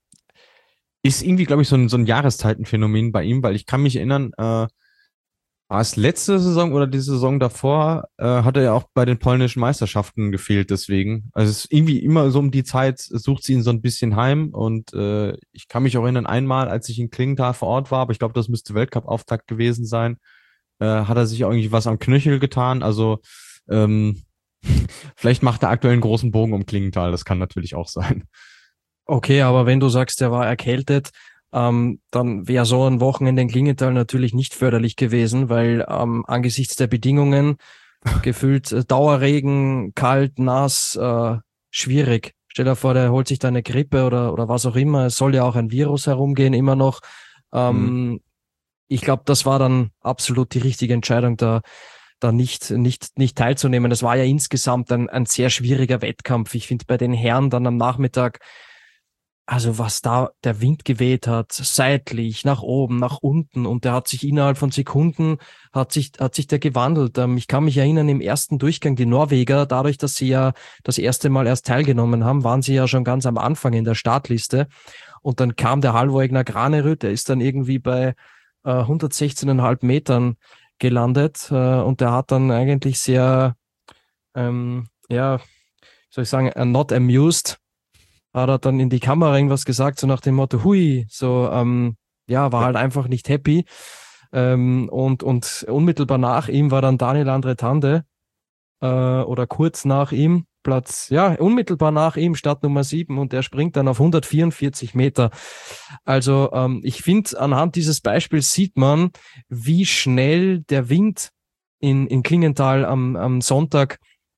Ist irgendwie, glaube ich, so ein, so ein Jahreszeitenphänomen bei ihm, weil ich kann mich erinnern, äh, war es letzte Saison oder die Saison davor, äh, hat er ja auch bei den polnischen Meisterschaften gefehlt deswegen. Also es ist irgendwie immer so um die Zeit, sucht sie ihn so ein bisschen heim und äh, ich kann mich auch erinnern, einmal, als ich in Klingenthal vor Ort war, aber ich glaube, das müsste Weltcup-Auftakt gewesen sein, äh, hat er sich auch irgendwie was am Knöchel getan, also ähm, vielleicht macht er aktuell einen großen Bogen um Klingenthal, das kann natürlich auch sein. Okay, aber wenn du sagst, er war erkältet, ähm, dann wäre so ein Wochenende in Klingenthal natürlich nicht förderlich gewesen, weil ähm, angesichts der Bedingungen gefühlt äh, Dauerregen, kalt, nass, äh, schwierig. Stell dir vor, der holt sich da eine Grippe oder, oder was auch immer. Es soll ja auch ein Virus herumgehen, immer noch. Ähm, Mhm. Ich glaube, das war dann absolut die richtige Entscheidung, da da nicht, nicht, nicht teilzunehmen. Das war ja insgesamt ein, ein sehr schwieriger Wettkampf. Ich finde bei den Herren dann am Nachmittag, also was da der Wind geweht hat, seitlich, nach oben, nach unten, und der hat sich innerhalb von Sekunden, hat sich, hat sich der gewandelt. Ähm, ich kann mich erinnern, im ersten Durchgang, die Norweger, dadurch, dass sie ja das erste Mal erst teilgenommen haben, waren sie ja schon ganz am Anfang in der Startliste. Und dann kam der Halvor-Egner Granerud, der ist dann irgendwie bei äh, hundertsechzehn Komma fünf Metern gelandet, äh, und der hat dann eigentlich sehr, ähm, ja, soll ich sagen, uh, not amused, hat er dann in die Kamera irgendwas gesagt, so nach dem Motto, hui, so, ähm, ja, war halt einfach nicht happy. Ähm, und, und unmittelbar nach ihm war dann Daniel Andretande, äh, oder kurz nach ihm, Platz, ja, unmittelbar nach ihm, Start Nummer sieben, und der springt dann auf hundertvierundvierzig Meter. Also ähm, ich finde, anhand dieses Beispiels sieht man, wie schnell der Wind in, in Klingenthal am, am Sonntag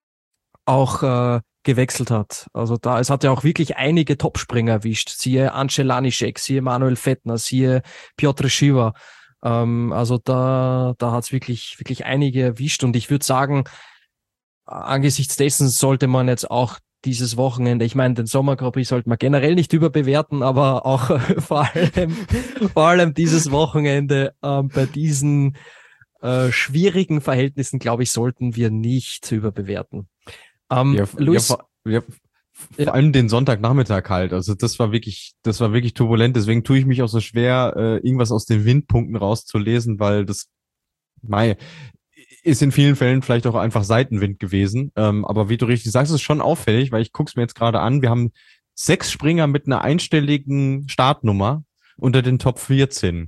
auch äh, gewechselt hat. Also da, es hat ja auch wirklich einige Topspringer erwischt. Siehe Ance Lanišek, siehe Manuel Fettner, siehe Piotr Schiwa. Ähm, also da, da hat es wirklich, wirklich einige erwischt, und ich würde sagen, angesichts dessen sollte man jetzt auch dieses Wochenende, ich meine, den Sommer Grand Prix sollte man generell nicht überbewerten, aber auch vor allem, vor allem dieses Wochenende ähm, bei diesen äh, schwierigen Verhältnissen, glaube ich, sollten wir nicht überbewerten. Ähm, Ja, Luis, ja, vor, ja, vor ja. allem den Sonntagnachmittag halt. Also das war wirklich, das war wirklich turbulent. Deswegen tue ich mich auch so schwer, äh, irgendwas aus den Windpunkten rauszulesen, weil das, mei, ist in vielen Fällen vielleicht auch einfach Seitenwind gewesen. Ähm, aber wie du richtig sagst, ist es schon auffällig, weil ich guck's mir jetzt gerade an. Wir haben sechs Springer mit einer einstelligen Startnummer unter den Top vierzehn.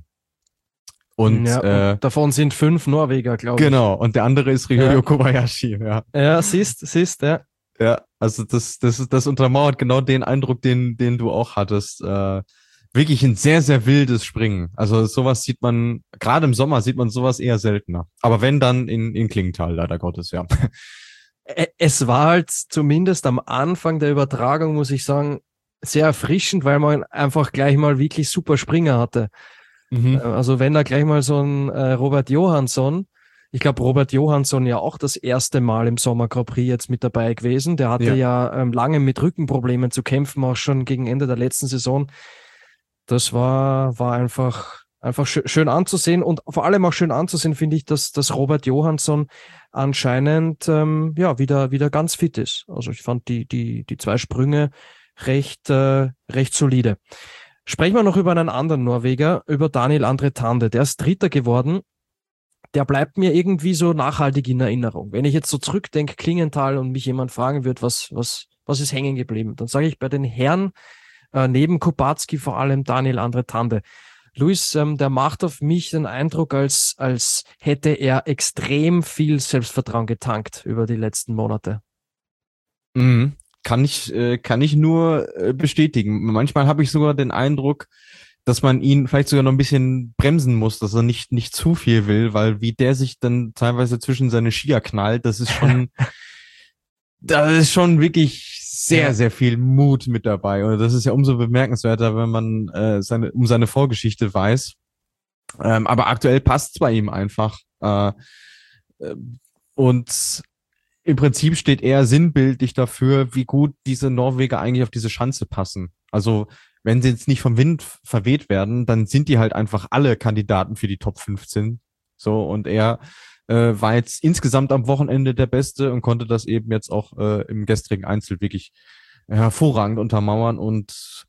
Und, Ja, und äh, davon sind fünf Norweger, glaube ich. genau, und der andere ist Ryoyo Ja. Kobayashi, ja. Ja, siehst, siehst, ja. Ja, also das, das, das untermauert genau den Eindruck, den, den du auch hattest. Äh, wirklich ein sehr, sehr wildes Springen. Also sowas sieht man, gerade im Sommer sieht man sowas eher seltener. Aber wenn, dann in, in Klingenthal, leider Gottes, ja. Es war halt zumindest am Anfang der Übertragung, muss ich sagen, sehr erfrischend, weil man einfach gleich mal wirklich super Springer hatte. Mhm. Also wenn da gleich mal so ein äh, Robert Johansson, ich glaube Robert Johansson ja auch das erste Mal im Sommer Grand Prix jetzt mit dabei gewesen, der hatte ja, ja ähm, lange mit Rückenproblemen zu kämpfen, auch schon gegen Ende der letzten Saison. Das war, war einfach, einfach schön, schön anzusehen, und vor allem auch schön anzusehen, finde ich, dass, dass Robert Johansson anscheinend ähm, ja wieder, wieder ganz fit ist. Also ich fand die, die, die zwei Sprünge recht, äh, recht solide. Sprechen wir noch über einen anderen Norweger, über Daniel Andre Tande. Der ist Dritter geworden. Der bleibt mir irgendwie so nachhaltig in Erinnerung. Wenn ich jetzt so zurückdenke, Klingenthal, und mich jemand fragen wird, was, was, was ist hängen geblieben, dann sage ich bei den Herren, äh, neben Kubacki vor allem Daniel Andre Tande. Luis, ähm, der macht auf mich den Eindruck, als, als hätte er extrem viel Selbstvertrauen getankt über die letzten Monate. Mhm. Kann ich, äh, kann ich nur äh, bestätigen. Manchmal habe ich sogar den Eindruck, dass man ihn vielleicht sogar noch ein bisschen bremsen muss, dass er nicht, nicht zu viel will, weil wie der sich dann teilweise zwischen seine Skier knallt, das ist schon, da ist schon wirklich sehr, Ja. sehr viel Mut mit dabei. Und das ist ja umso bemerkenswerter, wenn man äh, seine, um seine Vorgeschichte weiß. Ähm, aber aktuell passt es bei ihm einfach. Äh, äh, und im Prinzip steht er sinnbildlich dafür, wie gut diese Norweger eigentlich auf diese Schanze passen. Also wenn sie jetzt nicht vom Wind verweht werden, dann sind die halt einfach alle Kandidaten für die Top fünfzehn. So, und er äh, war jetzt insgesamt am Wochenende der Beste und konnte das eben jetzt auch äh, im gestrigen Einzel wirklich hervorragend untermauern. Und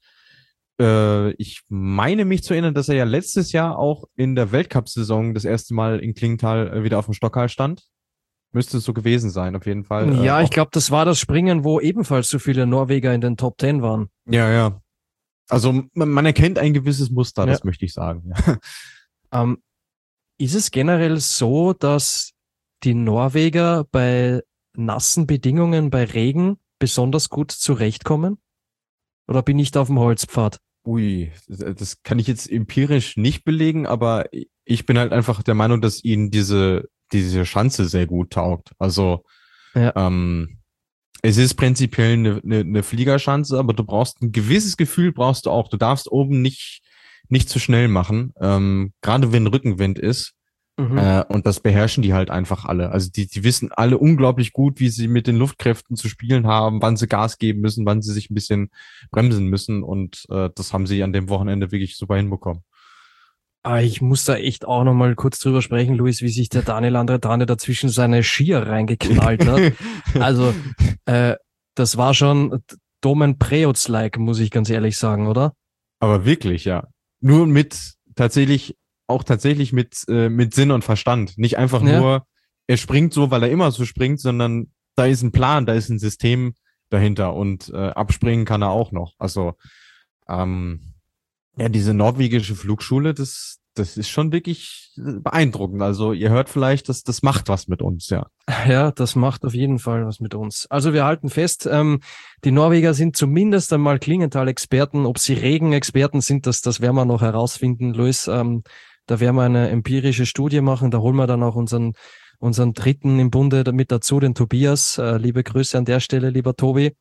äh, ich meine mich zu erinnern, dass er ja letztes Jahr auch in der Weltcup-Saison das erste Mal in Klingenthal äh, wieder auf dem Stockhall stand. Müsste es so gewesen sein, auf jeden Fall. Ja, äh, ich glaube, das war das Springen, wo ebenfalls so viele Norweger in den Top Ten waren. Ja, ja. Also man, man erkennt ein gewisses Muster, Ja. das möchte ich sagen. Ja. Ähm, ist es generell so, dass die Norweger bei nassen Bedingungen, bei Regen besonders gut zurechtkommen? Oder bin ich da auf dem Holzpfad? Ui, das das kann ich jetzt empirisch nicht belegen, aber ich bin halt einfach der Meinung, dass ihnen diese, diese Schanze sehr gut taugt. Also Ja. ähm, es ist prinzipiell eine, eine, eine Fliegerschanze, aber du brauchst ein gewisses Gefühl, brauchst du auch. Du darfst oben nicht, nicht zu schnell machen, ähm, gerade wenn Rückenwind ist. Mhm. Äh, und das beherrschen die halt einfach alle. Also die, die wissen alle unglaublich gut, wie sie mit den Luftkräften zu spielen haben, wann sie Gas geben müssen, wann sie sich ein bisschen bremsen müssen. Und äh, das haben sie an dem Wochenende wirklich super hinbekommen. Aber ich muss da echt auch noch mal kurz drüber sprechen, Luis, wie sich der Daniel Andre Tande dazwischen seine Skier reingeknallt hat. Also, äh, das war schon Domen Preutz-like, muss ich ganz ehrlich sagen, oder? Aber wirklich, ja. Nur mit tatsächlich, auch tatsächlich mit, äh, mit Sinn und Verstand. Nicht einfach Ja. nur, er springt so, weil er immer so springt, sondern da ist ein Plan, da ist ein System dahinter und äh, abspringen kann er auch noch. Also, ähm, ja, diese norwegische Flugschule, das, das ist schon wirklich beeindruckend. Also, ihr hört vielleicht, dass das macht was mit uns, ja. Ja, das macht auf jeden Fall was mit uns. Also wir halten fest, ähm, die Norweger sind zumindest einmal Klingenthal-Experten. Ob sie Regen-Experten sind, das, das werden wir noch herausfinden, Luis. Ähm, da werden wir eine empirische Studie machen. Da holen wir dann auch unseren, unseren Dritten im Bunde mit dazu, den Tobias. Äh, liebe Grüße an der Stelle, lieber Tobi.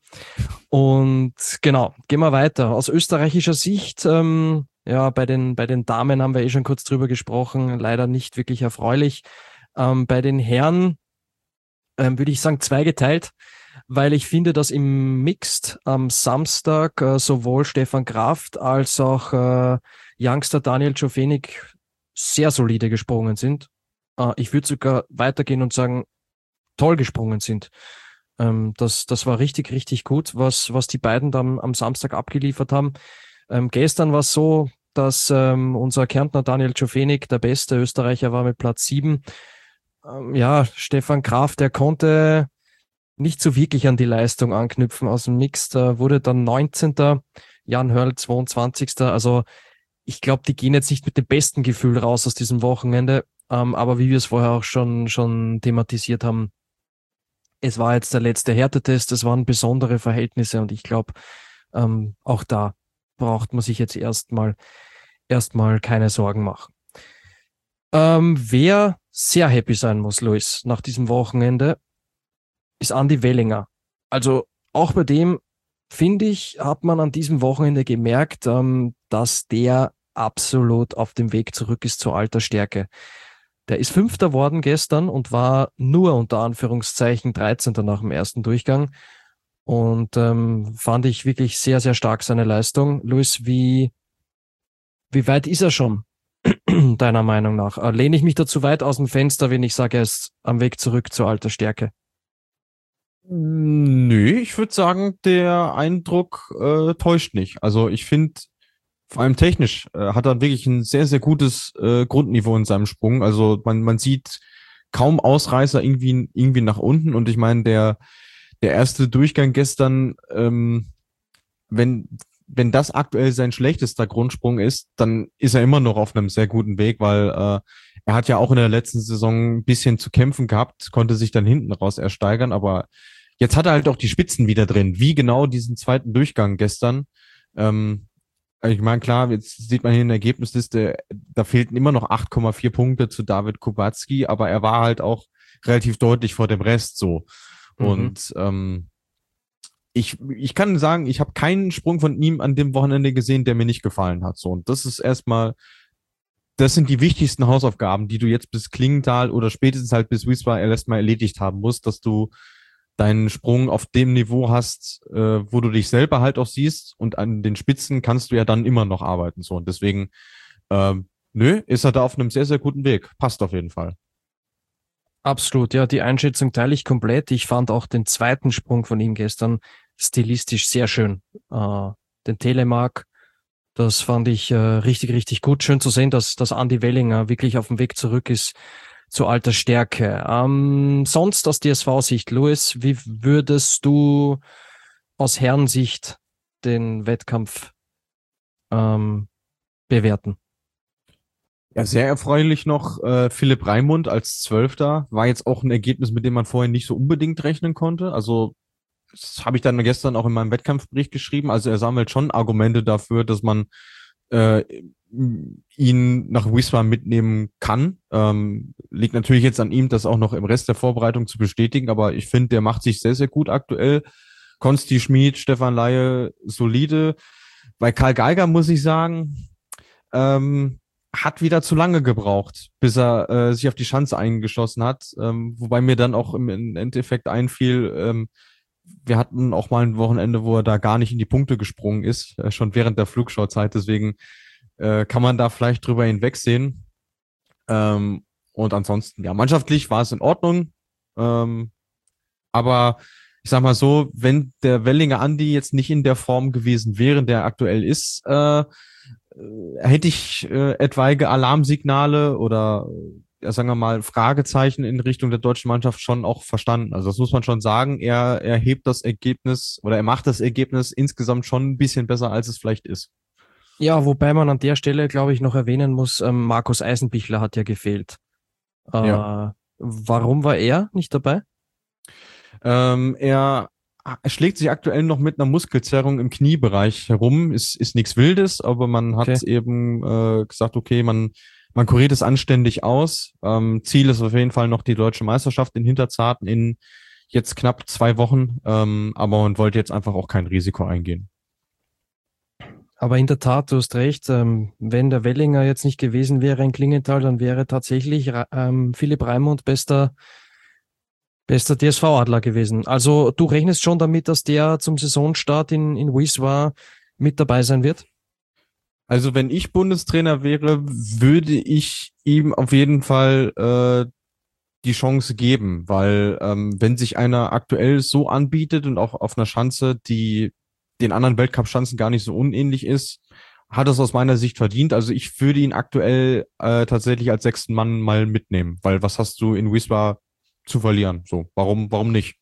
Und genau, gehen wir weiter. Aus österreichischer Sicht, ähm, ja, bei den, bei den Damen haben wir eh schon kurz drüber gesprochen. Leider nicht wirklich erfreulich. Ähm, bei den Herren ähm, würde ich sagen zweigeteilt, weil ich finde, dass im Mixed am Samstag äh, sowohl Stefan Kraft als auch äh, Youngster Daniel Czofenik sehr solide gesprungen sind. Äh, ich würde sogar weitergehen und sagen, toll gesprungen sind. Ähm, das, das war richtig, richtig gut, was, was die beiden dann am Samstag abgeliefert haben. Ähm, gestern war es so, dass ähm, unser Kärntner Daniel Czofenik der beste Österreicher war mit Platz sieben. Ähm, ja, Stefan Kraft, der konnte nicht so wirklich an die Leistung anknüpfen aus dem Mix. Da wurde dann neunzehnter Jan Hörl zweiundzwanzigster Also ich glaube, die gehen jetzt nicht mit dem besten Gefühl raus aus diesem Wochenende. Ähm, aber wie wir es vorher auch schon, schon thematisiert haben, es war jetzt der letzte Härtetest, es waren besondere Verhältnisse und ich glaube, ähm, auch da braucht man sich jetzt erstmal erstmal keine Sorgen machen. Ähm, wer sehr happy sein muss, Luis, nach diesem Wochenende, ist Andi Wellinger. Also auch bei dem, finde ich, hat man an diesem Wochenende gemerkt, ähm, dass der absolut auf dem Weg zurück ist zur alter Stärke. Der ist Fünfter worden gestern und war nur unter Anführungszeichen dreizehnter nach dem ersten Durchgang. Und ähm, fand ich wirklich sehr, sehr stark seine Leistung. Luis, wie, wie weit ist er schon, deiner Meinung nach? Äh, lehne ich mich da zu weit aus dem Fenster, wenn ich sage, er ist am Weg zurück zur alter Stärke? Nö, ich würde sagen, der Eindruck äh, täuscht nicht. Also ich finde, Vor allem technisch äh, hat er wirklich ein sehr, sehr gutes äh, Grundniveau in seinem Sprung. Also man, man sieht kaum Ausreißer irgendwie, irgendwie nach unten. Und ich meine, der, der erste Durchgang gestern, ähm, wenn, wenn das aktuell sein schlechtester Grundsprung ist, dann ist er immer noch auf einem sehr guten Weg, weil äh, er hat ja auch in der letzten Saison ein bisschen zu kämpfen gehabt, konnte sich dann hinten raus ersteigern, aber jetzt hat er halt auch die Spitzen wieder drin. Wie genau diesen zweiten Durchgang gestern. Ähm, ich meine, klar, jetzt sieht man hier in der Ergebnisliste, da fehlten immer noch acht Komma vier Punkte zu David Kubacki, aber er war halt auch relativ deutlich vor dem Rest so. Mhm. Und ähm, ich, ich kann sagen, ich habe keinen Sprung von ihm an dem Wochenende gesehen, der mir nicht gefallen hat. So, und das ist erstmal, das sind die wichtigsten Hausaufgaben, die du jetzt bis Klingenthal oder spätestens halt bis Wiesbaden erstmal erledigt haben musst, dass du deinen Sprung auf dem Niveau hast, äh, wo du dich selber halt auch siehst, und an den Spitzen kannst du ja dann immer noch arbeiten. So, und deswegen, ähm, nö, ist er da auf einem sehr, sehr guten Weg. Passt auf jeden Fall. Absolut, ja, die Einschätzung teile ich komplett. Ich fand auch den zweiten Sprung von ihm gestern stilistisch sehr schön. Äh, den Telemark, das fand ich äh, richtig, richtig gut. Schön zu sehen, dass, dass Andi Wellinger wirklich auf dem Weg zurück ist zu alter Stärke. Ähm, sonst aus D S V-Sicht, Louis, wie würdest du aus Herrensicht den Wettkampf ähm, bewerten? Ja, sehr erfreulich noch äh, Philipp Raimund als Zwölfter. War jetzt auch ein Ergebnis, mit dem man vorher nicht so unbedingt rechnen konnte. Also das habe ich dann gestern auch in meinem Wettkampfbericht geschrieben. Also er sammelt schon Argumente dafür, dass man äh, ihn nach Wiesbaden mitnehmen kann. Ähm, liegt natürlich jetzt an ihm, das auch noch im Rest der Vorbereitung zu bestätigen, aber ich finde, der macht sich sehr, sehr gut aktuell. Konsti Schmid, Stefan Laie, solide. Bei Karl Geiger muss ich sagen, ähm, hat wieder zu lange gebraucht, bis er äh, sich auf die Schanze eingeschossen hat. Ähm, wobei mir dann auch im, im Endeffekt einfiel, ähm, wir hatten auch mal ein Wochenende, wo er da gar nicht in die Punkte gesprungen ist, äh, schon während der Flugschauzeit. Deswegen äh, kann man da vielleicht drüber hinwegsehen. Ähm, und ansonsten, ja, mannschaftlich war es in Ordnung. Ähm, aber ich sag mal so, wenn der Wellinger Andi jetzt nicht in der Form gewesen wäre, der er aktuell ist, äh, hätte ich äh, etwaige Alarmsignale oder ja, sagen wir mal Fragezeichen in Richtung der deutschen Mannschaft schon auch verstanden. Also das muss man schon sagen. Er, er hebt das Ergebnis oder er macht das Ergebnis insgesamt schon ein bisschen besser, als es vielleicht ist. Ja, wobei man an der Stelle, glaube ich, noch erwähnen muss, ähm, Markus Eisenbichler hat ja gefehlt. Äh, Ja. Warum war er nicht dabei? Ähm, er Er schlägt sich aktuell noch mit einer Muskelzerrung im Kniebereich herum. Ist, ist nichts Wildes, aber man hat Okay. eben äh, gesagt, okay, man, man kuriert es anständig aus. Ähm, Ziel ist auf jeden Fall noch die deutsche Meisterschaft in Hinterzarten in jetzt knapp zwei Wochen. Ähm, aber man wollte jetzt einfach auch kein Risiko eingehen. Aber in der Tat, du hast recht, ähm, wenn der Wellinger jetzt nicht gewesen wäre in Klingenthal, dann wäre tatsächlich ähm, Philipp Raimund bester Bester D S V-Adler gewesen. Also du rechnest schon damit, dass der zum Saisonstart in, in Wiesbaden mit dabei sein wird? Also wenn ich Bundestrainer wäre, würde ich ihm auf jeden Fall äh, die Chance geben, weil ähm, wenn sich einer aktuell so anbietet und auch auf einer Schanze, die den anderen Weltcup-Schanzen gar nicht so unähnlich ist, hat es aus meiner Sicht verdient. Also ich würde ihn aktuell äh, tatsächlich als sechsten Mann mal mitnehmen, weil was hast du in Wiesbaden zu verlieren? So, warum, warum nicht?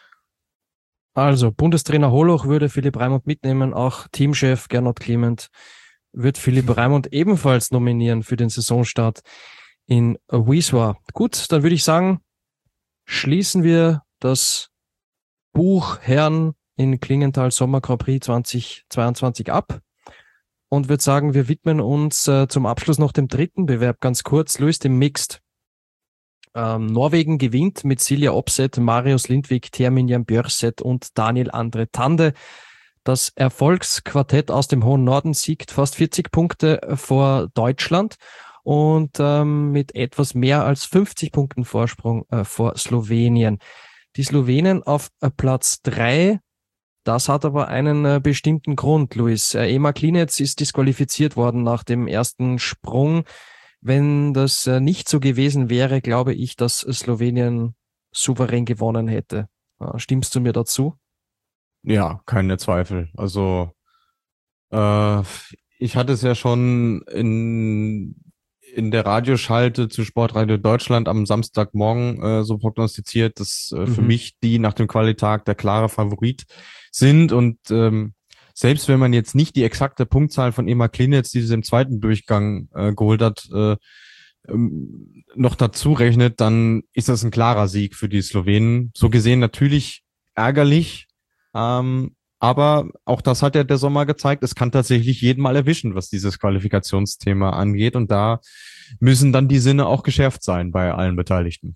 Also Bundestrainer Holoch würde Philipp Raimund mitnehmen, auch Teamchef Gernot Clement wird Philipp Raimund ebenfalls nominieren für den Saisonstart in Wiesbaden. Gut, dann würde ich sagen, schließen wir das Buch Herren in Klingenthal Sommer Grand Prix zweitausendzweiundzwanzig ab und würde sagen, wir widmen uns äh, zum Abschluss noch dem dritten Bewerb ganz kurz, Louis, dem Mixed. Ähm, Norwegen gewinnt mit Silja Opset, Marius Lindvik, Terminjan Björset und Daniel Andre Tande. Das Erfolgsquartett aus dem hohen Norden siegt fast vierzig Punkte vor Deutschland und ähm, mit etwas mehr als fünfzig Punkten Vorsprung äh, vor Slowenien. Die Slowenen auf äh, Platz drei, das hat aber einen äh, bestimmten Grund, Luis. Äh, Ema Klinec ist disqualifiziert worden nach dem ersten Sprung. Wenn das äh, nicht so gewesen wäre, glaube ich, dass Slowenien souverän gewonnen hätte. Äh, stimmst du mir dazu? Ja, keine Zweifel. Also äh, ich hatte es ja schon in, in der Radioschalte zu Sportradio Deutschland am Samstagmorgen äh, so prognostiziert, dass äh, für Mhm. mich die nach dem Qualitag der klare Favorit sind. Und ähm, selbst wenn man jetzt nicht die exakte Punktzahl von Ema Klinetz, die sie im zweiten Durchgang äh, geholt hat, äh, ähm, noch dazu rechnet, dann ist das ein klarer Sieg für die Slowenen. So gesehen natürlich ärgerlich, ähm, aber auch das hat ja der Sommer gezeigt, es kann tatsächlich jeden mal erwischen, was dieses Qualifikationsthema angeht. Und da müssen dann die Sinne auch geschärft sein bei allen Beteiligten.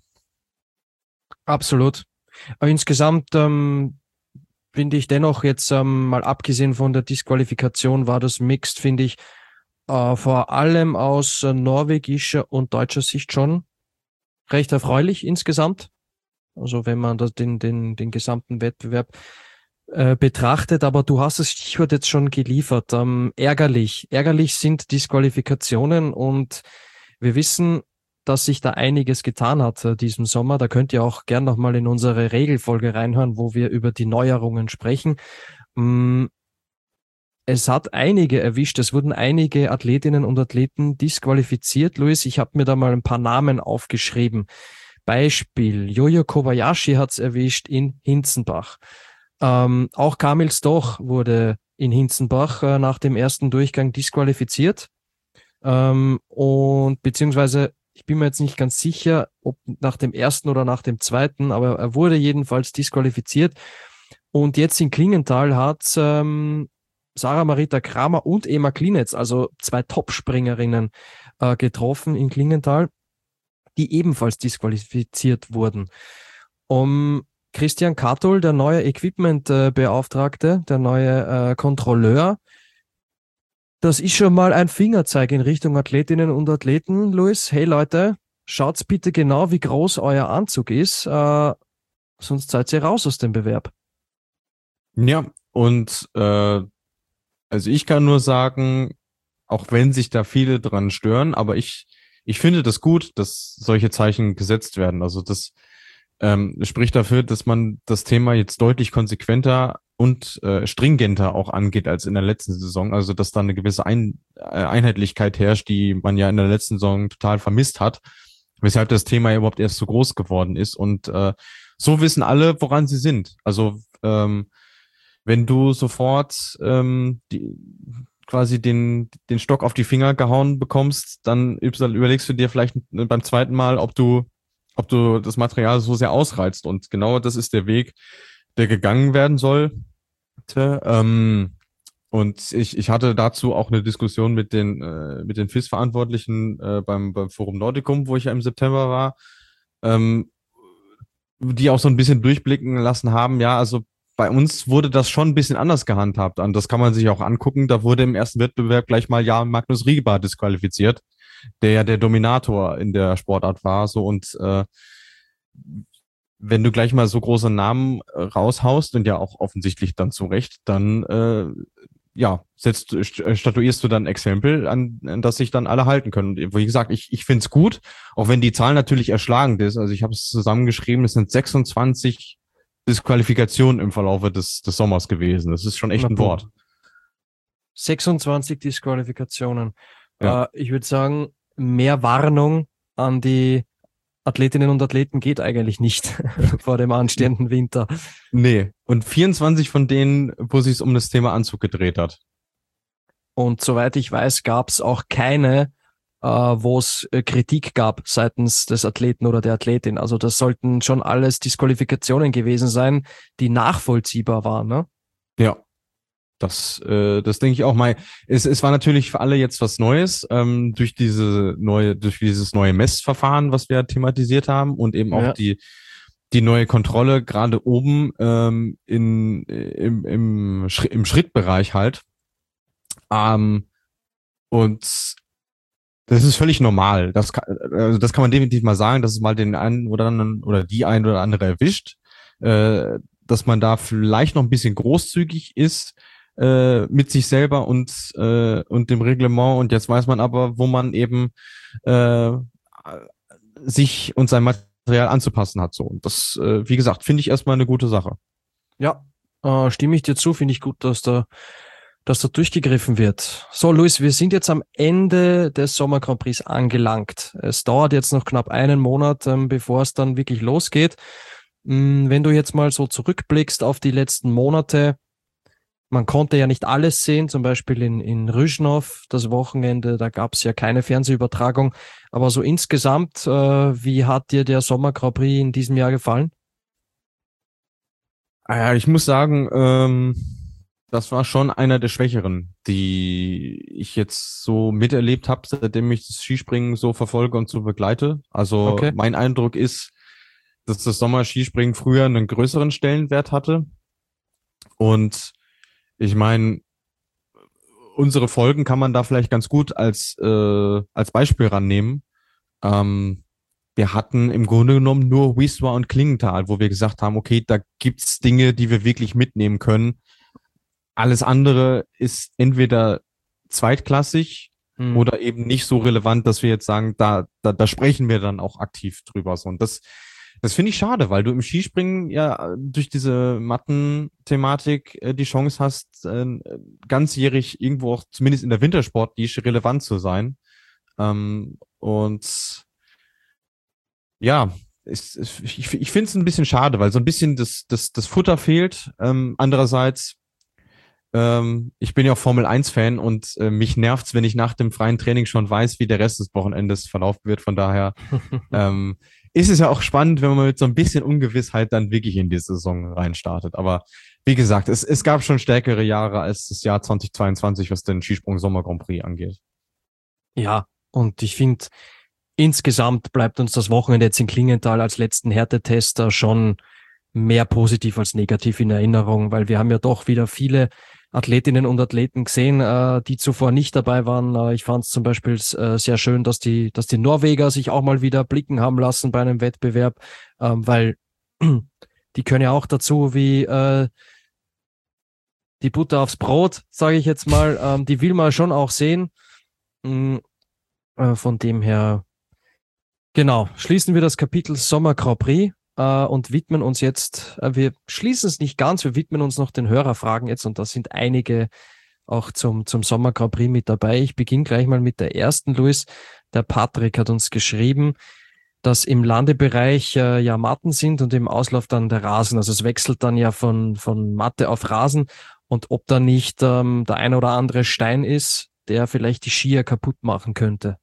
Absolut. Aber insgesamt ähm, finde ich dennoch jetzt, ähm, mal abgesehen von der Disqualifikation, war das Mixed, finde ich, äh, vor allem aus äh, norwegischer und deutscher Sicht schon recht erfreulich insgesamt. Also wenn man das, den, den, den gesamten Wettbewerb äh, betrachtet, aber du hast das Stichwort jetzt schon geliefert. Ähm, ärgerlich. Ärgerlich sind Disqualifikationen und wir wissen, dass sich da einiges getan hat äh, diesem Sommer. Da könnt ihr auch gern nochmal in unsere Regelfolge reinhören, wo wir über die Neuerungen sprechen. Ähm, es hat einige erwischt. Es wurden einige Athletinnen und Athleten disqualifiziert. Luis, ich habe mir da mal ein paar Namen aufgeschrieben. Beispiel, Jojo Kobayashi hat es erwischt in Hinzenbach. Ähm, auch Kamil Stoch wurde in Hinzenbach äh, nach dem ersten Durchgang disqualifiziert. Ähm, und beziehungsweise, ich bin mir jetzt nicht ganz sicher, ob nach dem ersten oder nach dem zweiten, aber er wurde jedenfalls disqualifiziert. Und jetzt in Klingenthal hat ähm, Sarah Marita Kramer und Ema Klinetz, also zwei Topspringerinnen, äh, getroffen in Klingenthal, die ebenfalls disqualifiziert wurden. Um Christian Kattol, der neue Equipment-Beauftragte, der neue äh, Kontrolleur, das ist schon mal ein Fingerzeig in Richtung Athletinnen und Athleten, Luis. Hey Leute, schaut bitte genau, wie groß euer Anzug ist, äh, sonst seid ihr raus aus dem Bewerb. Ja, und äh, also ich kann nur sagen, auch wenn sich da viele dran stören, aber ich, ich finde das gut, dass solche Zeichen gesetzt werden. Also das ähm, spricht dafür, dass man das Thema jetzt deutlich konsequenter und äh, stringenter auch angeht als in der letzten Saison. Also dass da eine gewisse Ein äh, Einheitlichkeit herrscht, die man ja in der letzten Saison total vermisst hat, weshalb das Thema ja überhaupt erst so groß geworden ist. Und äh, so wissen alle, woran sie sind. Also ähm, wenn du sofort ähm, die, quasi den, den Stock auf die Finger gehauen bekommst, dann überlegst du dir vielleicht beim zweiten Mal, ob du, ob du das Material so sehr ausreizt. Und genau das ist der Weg, der gegangen werden soll. Ähm, und ich, ich hatte dazu auch eine Diskussion mit den, äh, mit den F I S-Verantwortlichen äh, beim, beim Forum Nordicum, wo ich ja im September war, ähm, die auch so ein bisschen durchblicken lassen haben. Ja, also bei uns wurde das schon ein bisschen anders gehandhabt. Und das kann man sich auch angucken. Da wurde im ersten Wettbewerb gleich mal Jan Magnus Riegebar disqualifiziert, der ja der Dominator in der Sportart war. So und äh, wenn du gleich mal so große Namen äh, raushaust und ja auch offensichtlich dann zu Recht, dann äh, ja, setzt, statuierst du dann ein Exempel, an, an das sich dann alle halten können. Und wie gesagt, ich, ich finde es gut, auch wenn die Zahl natürlich erschlagend ist. Also ich habe es zusammengeschrieben, es sind sechsundzwanzig Disqualifikationen im Verlaufe des, des Sommers gewesen. Das ist schon echt ein Wort. sechsundzwanzig Disqualifikationen. Ja. Äh, ich würde sagen, mehr Warnung an die Athletinnen und Athleten geht eigentlich nicht vor dem anstehenden Winter. Nee, und vierundzwanzig von denen, wo sich es um das Thema Anzug gedreht hat. Und soweit ich weiß, gab es auch keine, äh, wo es äh, Kritik gab seitens des Athleten oder der Athletin. Also das sollten schon alles Disqualifikationen gewesen sein, die nachvollziehbar waren, ne? Ja. Das, äh, das denke ich auch mal. Es, es war natürlich für alle jetzt was Neues, ähm, durch diese neue, durch dieses neue Messverfahren, was wir thematisiert haben und eben auch Ja. die, die neue Kontrolle gerade oben ähm, in, im, im, Schri- im Schrittbereich halt. Ähm, und das ist völlig normal. Das kann, also das kann man definitiv mal sagen, dass es mal den einen oder anderen oder die ein oder andere erwischt, äh, dass man da vielleicht noch ein bisschen großzügig ist äh, mit sich selber und äh, und dem Reglement. Und jetzt weiß man aber, wo man eben äh, sich und sein Material anzupassen hat. So. Und das, äh, wie gesagt, finde ich erstmal eine gute Sache. Ja, äh, stimme ich dir zu, finde ich gut, dass da dass da durchgegriffen wird. So, Luis, wir sind jetzt am Ende des Sommer Grand Prix angelangt. Es dauert jetzt noch knapp einen Monat, ähm, bevor es dann wirklich losgeht. Ähm, wenn du jetzt mal so zurückblickst auf die letzten Monate, man konnte ja nicht alles sehen, zum Beispiel in, in Rüžnov das Wochenende, da gab es ja keine Fernsehübertragung. Aber so insgesamt, äh, wie hat dir der Sommer Grand Prix in diesem Jahr gefallen? Ja, ich muss sagen, ähm, das war schon einer der Schwächeren, die ich jetzt so miterlebt habe, seitdem ich das Skispringen so verfolge und so begleite. Also Okay. mein Eindruck ist, dass das Sommerskispringen früher einen größeren Stellenwert hatte. Und ich meine, unsere Folgen kann man da vielleicht ganz gut als, äh, als Beispiel rannehmen. Ähm, wir hatten im Grunde genommen nur Wisła und Klingenthal, wo wir gesagt haben, okay, da gibt's Dinge, die wir wirklich mitnehmen können. Alles andere ist entweder zweitklassig Hm. oder eben nicht so relevant, dass wir jetzt sagen, da, da, da sprechen wir dann auch aktiv drüber. So. Und das, das finde ich schade, weil du im Skispringen ja durch diese Matten-Thematik äh, die Chance hast, äh, ganzjährig irgendwo auch zumindest in der Wintersport-Nische relevant zu sein. Ähm, und ja, es, es, ich, ich finde es ein bisschen schade, weil so ein bisschen das, das, das Futter fehlt. Ähm, andererseits, ähm, ich bin ja auch Formel eins Fan und äh, mich nervt's, wenn ich nach dem freien Training schon weiß, wie der Rest des Wochenendes verlaufen wird. Von daher ähm, ist es ja auch spannend, wenn man mit so ein bisschen Ungewissheit dann wirklich in die Saison reinstartet. Aber wie gesagt, es, es gab schon stärkere Jahre als das Jahr zwanzig zweiundzwanzig, was den Skisprung Sommer Grand Prix angeht. Ja, und ich finde, insgesamt bleibt uns das Wochenende jetzt in Klingenthal als letzten Härtetester schon mehr positiv als negativ in Erinnerung, weil wir haben ja doch wieder viele Athletinnen und Athleten gesehen, äh, die zuvor nicht dabei waren. Äh, ich fand es zum Beispiel äh, sehr schön, dass die, dass die Norweger sich auch mal wieder blicken haben lassen bei einem Wettbewerb, ähm, weil die können ja auch dazu wie äh, die Butter aufs Brot, sage ich jetzt mal. Ähm, die will man schon auch sehen. Mm, äh, von dem her, genau, schließen wir das Kapitel Sommer Grand Prix äh, und widmen uns jetzt, äh, wir schließen es nicht ganz, wir widmen uns noch den Hörerfragen jetzt und da sind einige auch zum, zum Sommer Grand Prix mit dabei. Ich beginne gleich mal mit der ersten, Luis. Der Patrick hat uns geschrieben, dass im Landebereich äh, ja Matten sind und im Auslauf dann der Rasen. Also es wechselt dann ja von, von Matte auf Rasen und ob da nicht ähm, der ein oder andere Stein ist, der vielleicht die Skier kaputt machen könnte.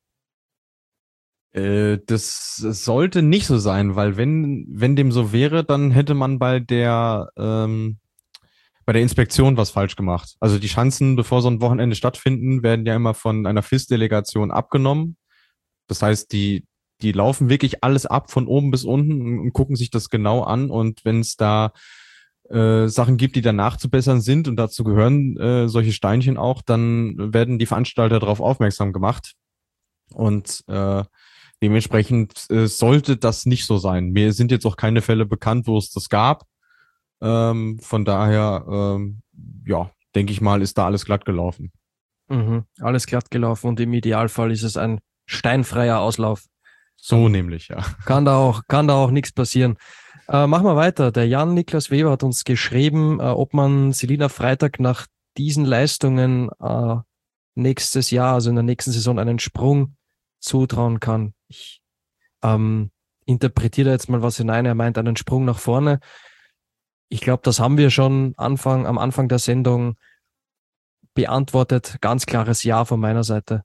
Äh, das sollte nicht so sein, weil wenn, wenn dem so wäre, dann hätte man bei der, ähm, bei der Inspektion was falsch gemacht. Also die Schanzen, bevor so ein Wochenende stattfinden, werden ja immer von einer F I S-Delegation abgenommen. Das heißt, die, die laufen wirklich alles ab von oben bis unten und, und gucken sich das genau an. Und wenn es da äh, Sachen gibt, die da nachzubessern sind, und dazu gehören äh, solche Steinchen auch, dann werden die Veranstalter darauf aufmerksam gemacht. Und äh, dementsprechend äh, sollte das nicht so sein. Mir sind jetzt auch keine Fälle bekannt, wo es das gab. Ähm, von daher, ähm, ja, denke ich mal, ist da alles glatt gelaufen. Mhm, alles glatt gelaufen und im Idealfall ist es ein steinfreier Auslauf. So nämlich, ja. Kann da auch, kann da auch nichts passieren. Äh, machen wir weiter. Der Jan-Niklas Weber hat uns geschrieben, äh, ob man Selina Freitag nach diesen Leistungen äh, nächstes Jahr, also in der nächsten Saison, einen Sprung zutrauen kann. Ich ähm, interpretiere da jetzt mal was hinein. Er meint einen Sprung nach vorne. Ich glaube, das haben wir schon Anfang, am Anfang der Sendung beantwortet. Ganz klares Ja von meiner Seite.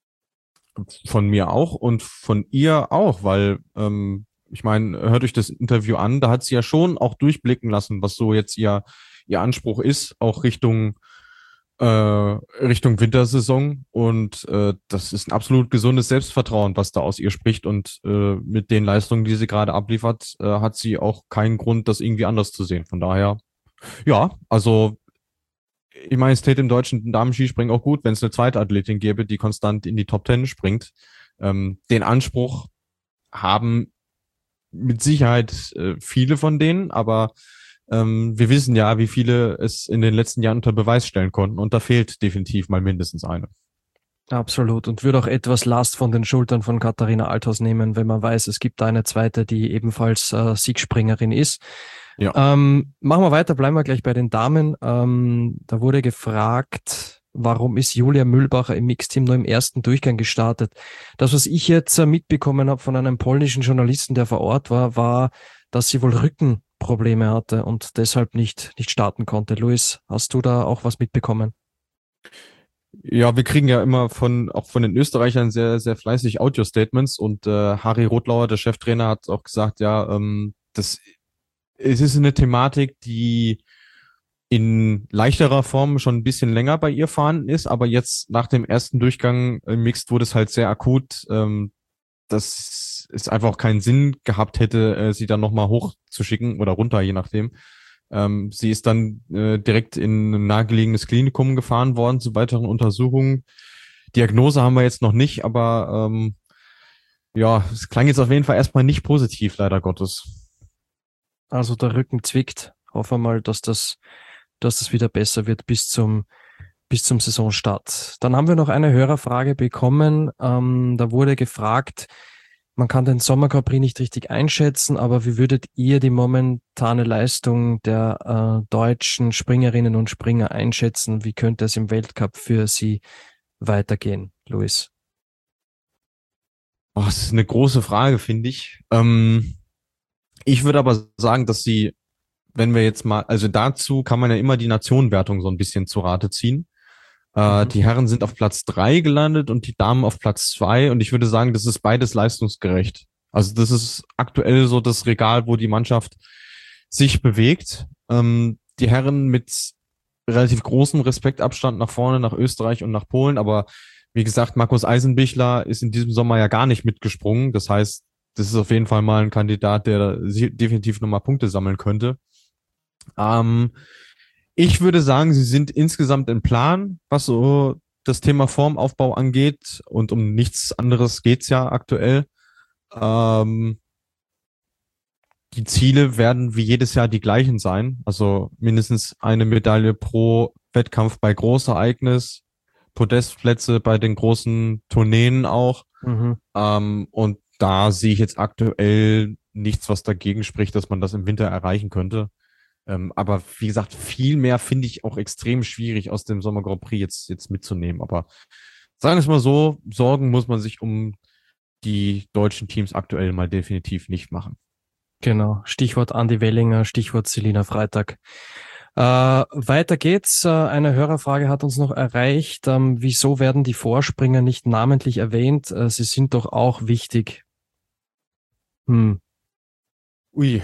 Von mir auch und von ihr auch, weil ähm, ich meine, hört euch das Interview an, da hat sie ja schon auch durchblicken lassen, was so jetzt ihr, ihr Anspruch ist, auch Richtung äh, Richtung Wintersaison, und äh, das ist ein absolut gesundes Selbstvertrauen, was da aus ihr spricht, und äh, mit den Leistungen, die sie gerade abliefert, äh, hat sie auch keinen Grund, das irgendwie anders zu sehen. Von daher, ja, also ich meine, es täte im deutschen Damenskispringen auch gut, wenn es eine zweite Athletin gäbe, die konstant in die Top Ten springt. Ähm, den Anspruch haben mit Sicherheit äh, viele von denen, aber ähm, wir wissen ja, wie viele es in den letzten Jahren unter Beweis stellen konnten, und da fehlt definitiv mal mindestens eine. Absolut, und würde auch etwas Last von den Schultern von Katharina Althaus nehmen, wenn man weiß, es gibt da eine zweite, die ebenfalls äh, Siegspringerin ist. Ja. Ähm, machen wir weiter, bleiben wir gleich bei den Damen. Ähm, da wurde gefragt, warum ist Julia Mühlbacher im Mixteam nur im ersten Durchgang gestartet? Das, was ich jetzt äh, mitbekommen habe von einem polnischen Journalisten, der vor Ort war, war, dass sie wohl Rückenprobleme hatte und deshalb nicht, nicht starten konnte. Luis, hast du da auch was mitbekommen? Ja, wir kriegen ja immer von, auch von den Österreichern sehr, sehr fleißig Audio-Statements und äh, Harry Rotlauer, der Cheftrainer, hat auch gesagt, ja, ähm, das es ist eine Thematik, die in leichterer Form schon ein bisschen länger bei ihr vorhanden ist, aber jetzt nach dem ersten Durchgang im Mixed wurde es halt sehr akut, ähm, dass es einfach auch keinen Sinn gehabt hätte, äh, sie dann nochmal hochzuschicken oder runter, je nachdem. Ähm, sie ist dann äh, direkt in ein nahegelegenes Klinikum gefahren worden zu weiteren Untersuchungen. Diagnose haben wir jetzt noch nicht, aber ähm, ja, es klang jetzt auf jeden Fall erstmal nicht positiv, leider Gottes. Also der Rücken zwickt. Hoffen wir mal, dass das, dass das wieder besser wird bis zum, bis zum Saisonstart. Dann haben wir noch eine Hörerfrage bekommen. Ähm, da wurde gefragt, man kann den Sommer Grand Prix nicht richtig einschätzen, aber wie würdet ihr die momentane Leistung der äh, deutschen Springerinnen und Springer einschätzen? Wie könnte es im Weltcup für sie weitergehen, Luis? Oh, das ist eine große Frage, finde ich. Ähm, ich würde aber sagen, dass sie, wenn wir jetzt mal, also dazu kann man ja immer die Nationenwertung so ein bisschen zu Rate ziehen. Äh, Mhm. die Herren sind auf Platz drei gelandet und die Damen auf Platz zwei. Und ich würde sagen, das ist beides leistungsgerecht. Also das ist aktuell so das Regal, wo die Mannschaft sich bewegt. Ähm, die Herren mit relativ großem Respektabstand nach vorne, nach Österreich und nach Polen. Aber wie gesagt, Markus Eisenbichler ist in diesem Sommer ja gar nicht mitgesprungen. Das heißt, das ist auf jeden Fall mal ein Kandidat, der definitiv nochmal Punkte sammeln könnte. Ähm, Ich würde sagen, sie sind insgesamt im Plan, was so das Thema Formaufbau angeht. Und um nichts anderes geht's ja aktuell. Ähm, die Ziele werden wie jedes Jahr die gleichen sein. Also mindestens eine Medaille pro Wettkampf bei Großereignis, Podestplätze bei den großen Tourneen auch. Mhm. Ähm, und da sehe ich jetzt aktuell nichts, was dagegen spricht, dass man das im Winter erreichen könnte. Ähm, aber wie gesagt, viel mehr finde ich auch extrem schwierig aus dem Sommer Grand Prix jetzt, jetzt mitzunehmen. Aber sagen wir es mal so, Sorgen muss man sich um die deutschen Teams aktuell mal definitiv nicht machen. Genau, Stichwort Andi Wellinger, Stichwort Selina Freitag. Äh, weiter geht's. Äh, eine Hörerfrage hat uns noch erreicht. Ähm, wieso werden die Vorspringer nicht namentlich erwähnt? Äh, sie sind doch auch wichtig. Hm. Ui,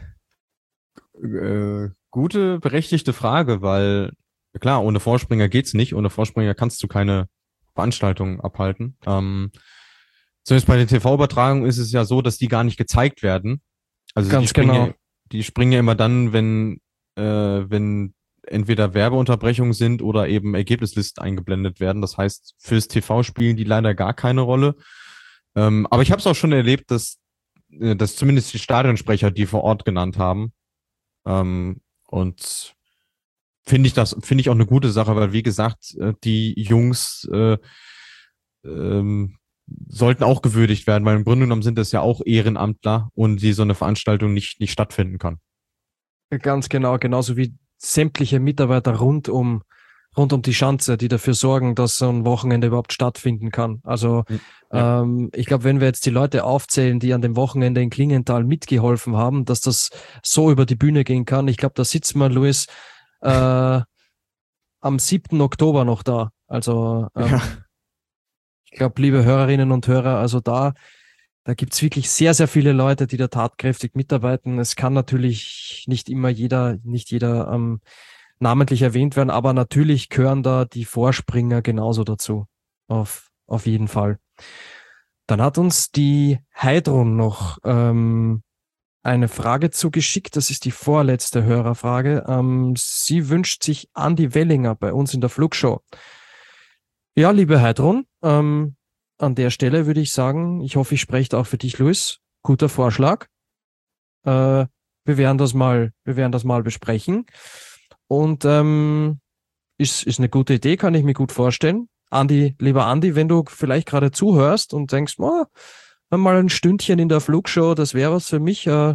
äh, gute, berechtigte Frage, weil klar, ohne Vorspringer geht's nicht. Ohne Vorspringer kannst du keine Veranstaltungen abhalten. Ähm, zumindest bei den T V-Übertragungen ist es ja so, dass die gar nicht gezeigt werden. Also die Ganz springen, genau. ja, die springen ja immer dann, wenn, äh, wenn entweder Werbeunterbrechungen sind oder eben Ergebnislisten eingeblendet werden. Das heißt, fürs T V spielen die leider gar keine Rolle. Ähm, aber ich habe es auch schon erlebt, dass, äh, dass zumindest die Stadionsprecher die vor Ort genannt haben. Ähm, und finde ich das, finde ich auch eine gute Sache, weil wie gesagt, äh, die Jungs äh, ähm, sollten auch gewürdigt werden, weil im Grunde genommen sind das ja auch Ehrenamtler und die so eine Veranstaltung nicht, nicht stattfinden kann. Ganz genau, genauso wie sämtliche Mitarbeiter rund um, rund um die Schanze, die dafür sorgen, dass so ein Wochenende überhaupt stattfinden kann. Also Ja. ähm, ich glaube, wenn wir jetzt die Leute aufzählen, die an dem Wochenende in Klingenthal mitgeholfen haben, dass das so über die Bühne gehen kann, ich glaube, da sitzen wir, Luis, äh, am siebten Oktober noch da. Also ähm, Ja. ich glaube, liebe Hörerinnen und Hörer, also da Da gibt's wirklich sehr, sehr viele Leute, die da tatkräftig mitarbeiten. Es kann natürlich nicht immer jeder, nicht jeder ähm, namentlich erwähnt werden, aber natürlich gehören da die Vorspringer genauso dazu. Auf, auf jeden Fall. Dann hat uns die Heidrun noch ähm, eine Frage zugeschickt. Das ist die vorletzte Hörerfrage. Ähm, sie wünscht sich Andi Wellinger bei uns in der Flugshow. Ja, liebe Heidrun, ähm, an der Stelle würde ich sagen, ich hoffe, ich spreche auch für dich, Luis. Guter Vorschlag. Äh, wir werden das mal, wir werden das mal besprechen. Und ähm, ist, ist eine gute Idee, kann ich mir gut vorstellen. Andi, lieber Andi, wenn du vielleicht gerade zuhörst und denkst, oh, mal ein Stündchen in der Flugshow, das wäre was für mich. Äh,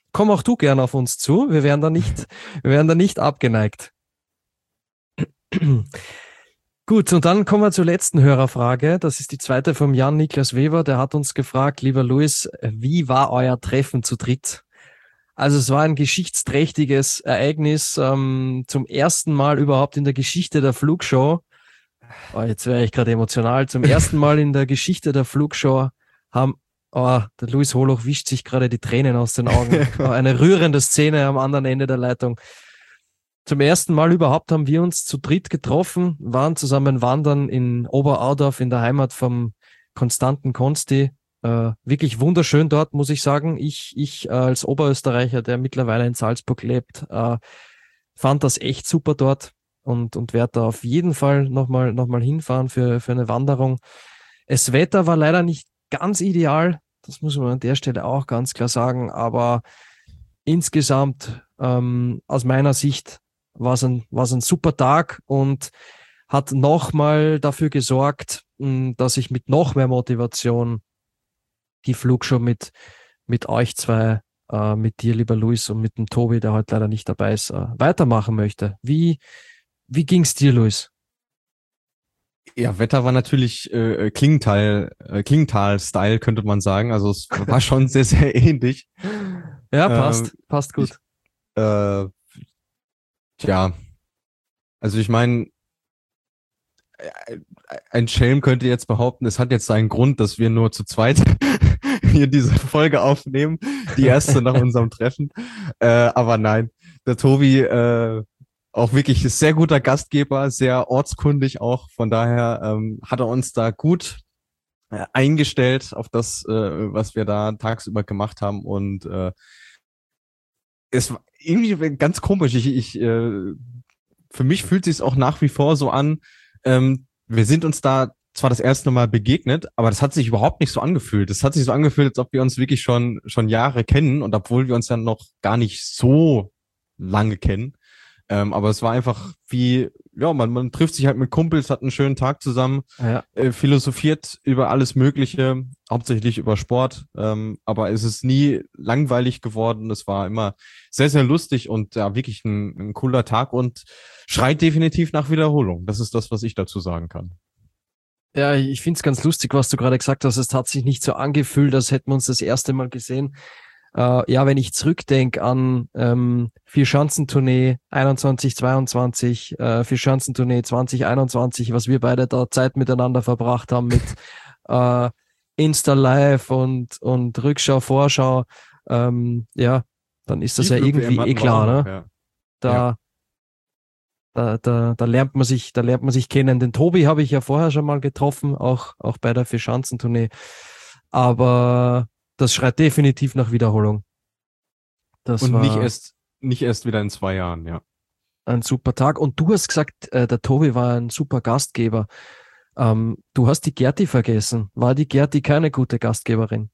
komm auch du gerne auf uns zu. Wir wären da nicht, wir wären da nicht abgeneigt. Gut, und dann kommen wir zur letzten Hörerfrage. Das ist die zweite vom Jan Niklas Weber. Der hat uns gefragt, lieber Luis, wie war euer Treffen zu dritt? Also es war ein geschichtsträchtiges Ereignis, ähm, zum ersten Mal überhaupt in der Geschichte der Flugshow. Oh, jetzt wäre ich gerade emotional. Zum ersten Mal in der Geschichte der Flugshow haben, oh, der Luis Holoch wischt sich gerade die Tränen aus den Augen. Oh, eine rührende Szene am anderen Ende der Leitung. Zum ersten Mal überhaupt haben wir uns zu dritt getroffen, waren zusammen wandern in Oberaudorf in der Heimat vom Konstanten Konsti. Äh, wirklich wunderschön dort, muss ich sagen. Ich, ich äh, als Oberösterreicher, der mittlerweile in Salzburg lebt, äh, fand das echt super dort und, und werde da auf jeden Fall nochmal noch mal hinfahren für, für eine Wanderung. Das Wetter war leider nicht ganz ideal, das muss man an der Stelle auch ganz klar sagen, aber insgesamt ähm, aus meiner Sicht war es ein, war es ein super Tag und hat nochmal dafür gesorgt, mh, dass ich mit noch mehr Motivation die Flugshow mit, mit euch zwei, äh, mit dir, lieber Luis, und mit dem Tobi, der heute leider nicht dabei ist, äh, weitermachen möchte. Wie, wie ging's dir, Luis? Ja, Wetter war natürlich äh, Klingenthal, äh, Klingenthal-Style, könnte man sagen. Also es war schon sehr, sehr ähnlich. Ja, passt, Ähm, passt gut. Ich, äh, tja, also ich meine, ein Schelm könnte jetzt behaupten, es hat jetzt seinen Grund, dass wir nur zu zweit hier diese Folge aufnehmen, die erste nach unserem Treffen. Äh, aber nein, der Tobi, äh, auch wirklich sehr guter Gastgeber, sehr ortskundig auch. Von daher ähm, hat er uns da gut äh, eingestellt auf das, äh, was wir da tagsüber gemacht haben. Und äh, es war irgendwie ganz komisch. Ich, ich, äh, für mich fühlt es sich auch nach wie vor so an, ähm, wir sind uns da zwar das erste Mal begegnet, aber das hat sich überhaupt nicht so angefühlt. Das hat sich so angefühlt, als ob wir uns wirklich schon schon Jahre kennen und obwohl wir uns ja noch gar nicht so lange kennen. Ähm, aber es war einfach wie, ja, man, man trifft sich halt mit Kumpels, hat einen schönen Tag zusammen, Ja. äh, philosophiert über alles Mögliche, hauptsächlich über Sport. Ähm, aber es ist nie langweilig geworden. Es war immer sehr, sehr lustig und ja, wirklich ein, ein cooler Tag und schreit definitiv nach Wiederholung. Das ist das, was ich dazu sagen kann. Ja, ich finde es ganz lustig, was du gerade gesagt hast. Es hat sich nicht so angefühlt, als hätten wir uns das erste Mal gesehen. Äh, ja, wenn ich zurückdenke an ähm, Vier-Schanzentournee einundzwanzig zweiundzwanzig, äh, Vier-Schanzentournee zwanzig einundzwanzig, was wir beide da Zeit miteinander verbracht haben mit äh, Insta Live und, und Rückschau, Vorschau, ähm, ja, dann ist das Die ja irgendwie hatten eh wir klar, auch ne? noch, ja. Da, Ja. da, da, da lernt man sich, da lernt man sich kennen. Den Tobi habe ich ja vorher schon mal getroffen, auch, auch bei der Vier-Schanzentournee. Aber das schreit definitiv nach Wiederholung. Das Und nicht war erst, nicht erst wieder in zwei Jahren, ja. ein super Tag. Und du hast gesagt, äh, der Tobi war ein super Gastgeber. Ähm, du hast die Gerti vergessen. War die Gerti keine gute Gastgeberin?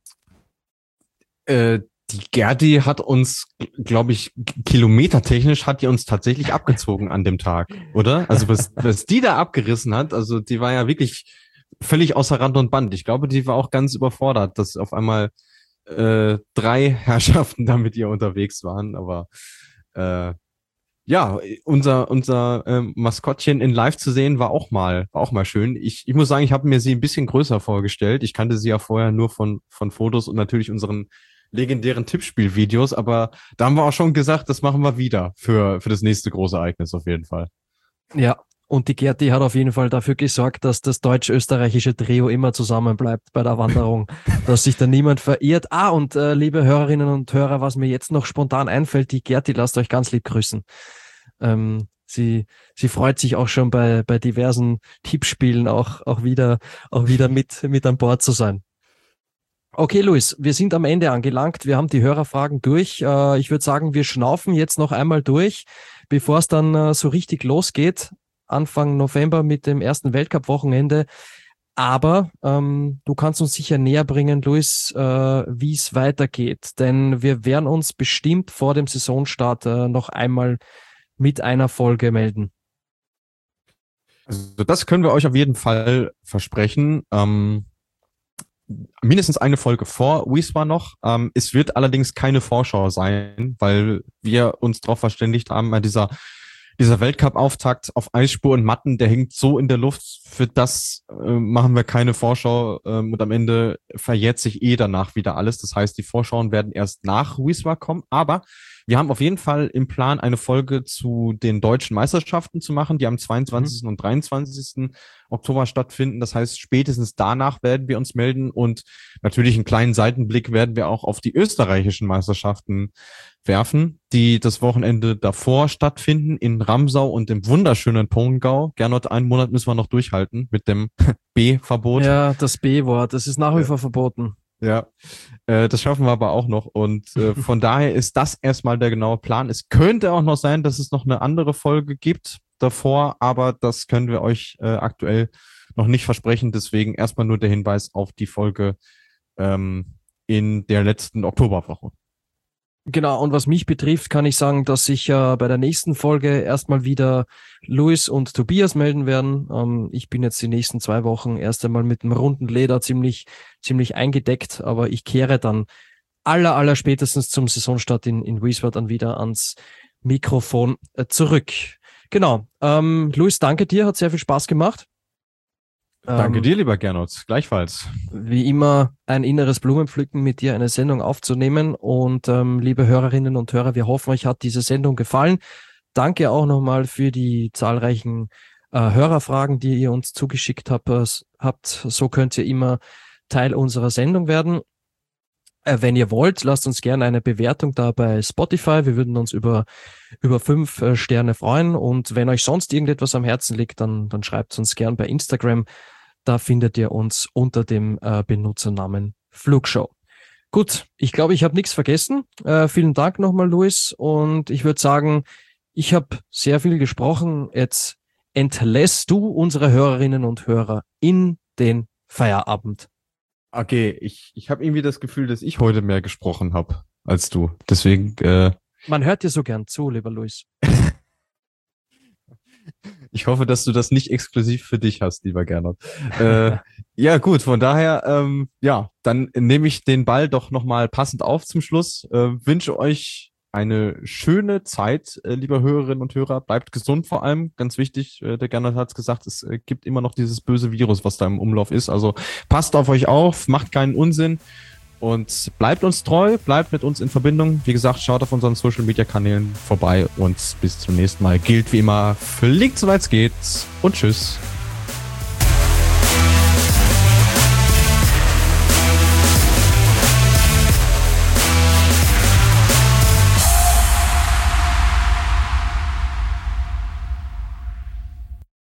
Äh, die Gerdi hat uns, glaube ich, kilometertechnisch hat die uns tatsächlich abgezogen an dem Tag, oder? Also was, was die da abgerissen hat, also die war ja wirklich völlig außer Rand und Band. Ich glaube, die war auch ganz überfordert, dass auf einmal äh, drei Herrschaften da mit ihr unterwegs waren. Aber äh, ja, unser unser äh, Maskottchen in Live zu sehen war auch mal war auch mal schön. Ich ich muss sagen, ich habe mir sie ein bisschen größer vorgestellt. Ich kannte sie ja vorher nur von von Fotos und natürlich unseren legendären Tippspielvideos, aber da haben wir auch schon gesagt, das machen wir wieder für für das nächste große Ereignis auf jeden Fall. Ja, und die Gerti hat auf jeden Fall dafür gesorgt, dass das deutsch-österreichische Trio immer zusammenbleibt bei der Wanderung, dass sich da niemand verirrt. Ah, und äh, liebe Hörerinnen und Hörer, was mir jetzt noch spontan einfällt, die Gerti lasst euch ganz lieb grüßen. Ähm, sie, sie freut sich auch schon bei, bei diversen Tippspielen auch, auch wieder, auch wieder mit, mit an Bord zu sein. Okay, Luis, wir sind am Ende angelangt. Wir haben die Hörerfragen durch. Äh, ich würde sagen, wir schnaufen jetzt noch einmal durch, bevor es dann äh, so richtig losgeht. Anfang November mit dem ersten Weltcup-Wochenende. Aber ähm, du kannst uns sicher näher bringen, Luis, äh, wie es weitergeht. Denn wir werden uns bestimmt vor dem Saisonstart äh, noch einmal mit einer Folge melden. Also das können wir euch auf jeden Fall versprechen. Ähm mindestens eine Folge vor Wiswa noch. Ähm, es wird allerdings keine Vorschau sein, weil wir uns darauf verständigt haben, bei dieser Dieser Weltcup-Auftakt auf Eisspur und Matten, der hängt so in der Luft. Für das äh, machen wir keine Vorschau ähm, und am Ende verjährt sich eh danach wieder alles. Das heißt, die Vorschauen werden erst nach Wiswa kommen. Aber wir haben auf jeden Fall im Plan, eine Folge zu den deutschen Meisterschaften zu machen, die am zweiundzwanzigsten Mhm. und dreiundzwanzigsten Oktober stattfinden. Das heißt, spätestens danach werden wir uns melden und natürlich einen kleinen Seitenblick werden wir auch auf die österreichischen Meisterschaften werfen, die das Wochenende davor stattfinden in Ramsau und im wunderschönen Pongau. Gernot, einen Monat müssen wir noch durchhalten mit dem B-Verbot. Ja, das B-Wort, das ist nach wie vor verboten. Ja, äh, das schaffen wir aber auch noch und äh, von daher ist das erstmal der genaue Plan. Es könnte auch noch sein, dass es noch eine andere Folge gibt davor, aber das können wir euch äh, aktuell noch nicht versprechen. Deswegen erstmal nur der Hinweis auf die Folge ähm, in der letzten Oktoberwoche. Genau, und was mich betrifft, kann ich sagen, dass sich äh, bei der nächsten Folge erstmal wieder Luis und Tobias melden werden. Ähm, ich bin jetzt die nächsten zwei Wochen erst einmal mit dem runden Leder ziemlich ziemlich eingedeckt, aber ich kehre dann aller, aller spätestens zum Saisonstart in, in Wiswa dann wieder ans Mikrofon äh, zurück. Genau, ähm, Luis, danke dir, hat sehr viel Spaß gemacht. Danke Ähm, dir, lieber Gernot. Gleichfalls. Wie immer ein inneres Blumenpflücken, mit dir eine Sendung aufzunehmen. Und ähm, liebe Hörerinnen und Hörer, wir hoffen, euch hat diese Sendung gefallen. Danke auch nochmal für die zahlreichen äh, Hörerfragen, die ihr uns zugeschickt habt. Äh, habt. So könnt ihr immer Teil unserer Sendung werden. Äh, wenn ihr wollt, lasst uns gerne eine Bewertung da bei Spotify. Wir würden uns über über fünf äh, Sterne freuen. Und wenn euch sonst irgendetwas am Herzen liegt, dann, dann schreibt uns gern bei Instagram. Da findet ihr uns unter dem äh, Benutzernamen Flugshow. Gut, ich glaube, ich habe nichts vergessen. Äh, vielen Dank nochmal, Luis. Und ich würde sagen, ich habe sehr viel gesprochen. Jetzt entlässt du unsere Hörerinnen und Hörer in den Feierabend. Okay, ich, ich habe irgendwie das Gefühl, dass ich heute mehr gesprochen habe als du. Deswegen... Äh Man hört dir so gern zu, lieber Luis. Ich hoffe, dass du das nicht exklusiv für dich hast, lieber Gernot. äh, ja, gut, von daher, ähm, ja, dann nehme ich den Ball doch nochmal passend auf zum Schluss. Äh, wünsche euch eine schöne Zeit, äh, liebe Hörerinnen und Hörer. Bleibt gesund vor allem, ganz wichtig. Äh, der Gernot hat es gesagt, es äh, gibt immer noch dieses böse Virus, was da im Umlauf ist. Also passt auf euch auf, macht keinen Unsinn. Und bleibt uns treu, bleibt mit uns in Verbindung. Wie gesagt, schaut auf unseren Social-Media-Kanälen vorbei und bis zum nächsten Mal. Gilt wie immer, fliegt soweit es geht und tschüss.